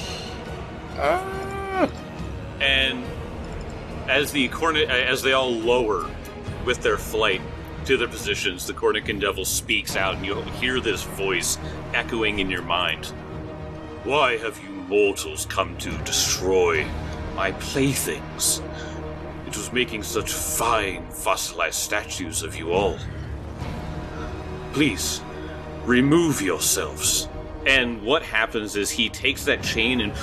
And as they all lower with their flight to their positions, the Cornican devil speaks out, and you'll hear this voice echoing in your mind. Why have you mortals come to destroy my playthings? It was making such fine fossilized statues of you all. Please, remove yourselves. And what happens is he takes that chain and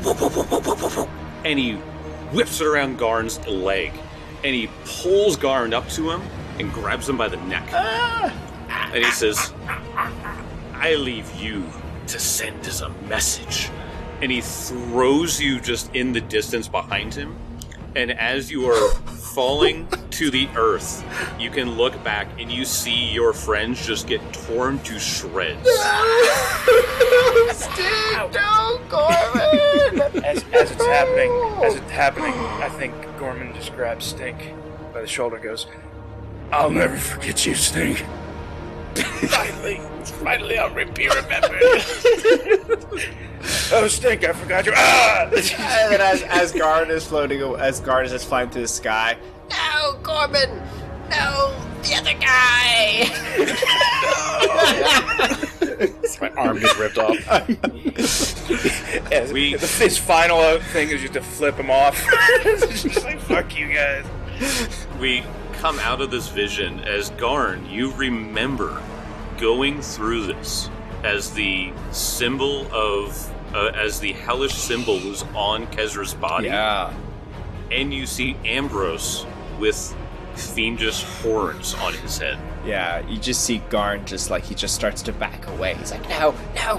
he whips it around Garn's leg. And he pulls Garn up to him and grabs him by the neck. And he says, I leave you to send as a message. And he throws you just in the distance behind him. And as you are falling to the earth, you can look back and you see your friends just get torn to shreds. Steve, no, Gorman! As it's happening, I think Gorman just grabs Stink by the shoulder and goes, I'll never forget you, Stink. Finally, I'll be remembered. Oh, Stink, I forgot you. Ah! And then as Garn is just flying through the sky, No, Gorman! No, the other guy! My arm gets ripped off. His final thing is just to flip him off. It's just like, fuck you guys. We come out of this vision as Garn, you remember going through this as the symbol of, as the hellish symbol was on Kezra's body. yeah. And you see Ambrose with fiendish horns on his head. Yeah, you just see Garn he just starts to back away. He's like, no,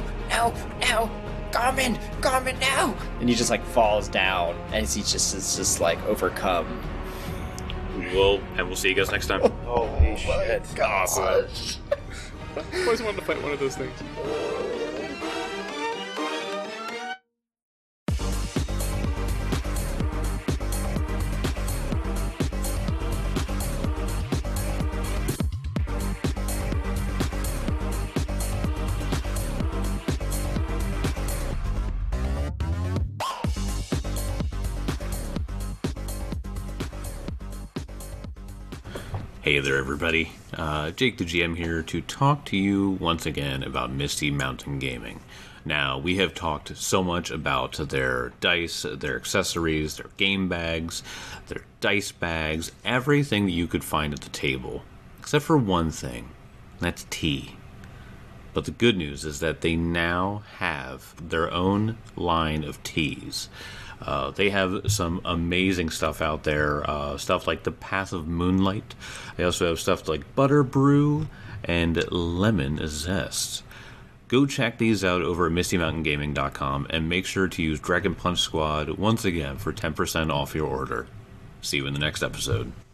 Garmin, no! And he just falls down as he is just overcome. We'll see you guys next time. Holy shit. Awesome. I always wanted to fight one of those things. Hey there, everybody. Jake the GM here to talk to you once again about Misty Mountain Gaming. Now, we have talked so much about their dice, their accessories, their game bags, their dice bags, everything that you could find at the table, except for one thing, that's tea. But the good news is that they now have their own line of teas. They have some amazing stuff out there, stuff like the Path of Moonlight. They also have stuff like Butter Brew and Lemon Zest. Go check these out over at MistyMountainGaming.com and make sure to use Dragon Punch Squad once again for 10% off your order. See you in the next episode.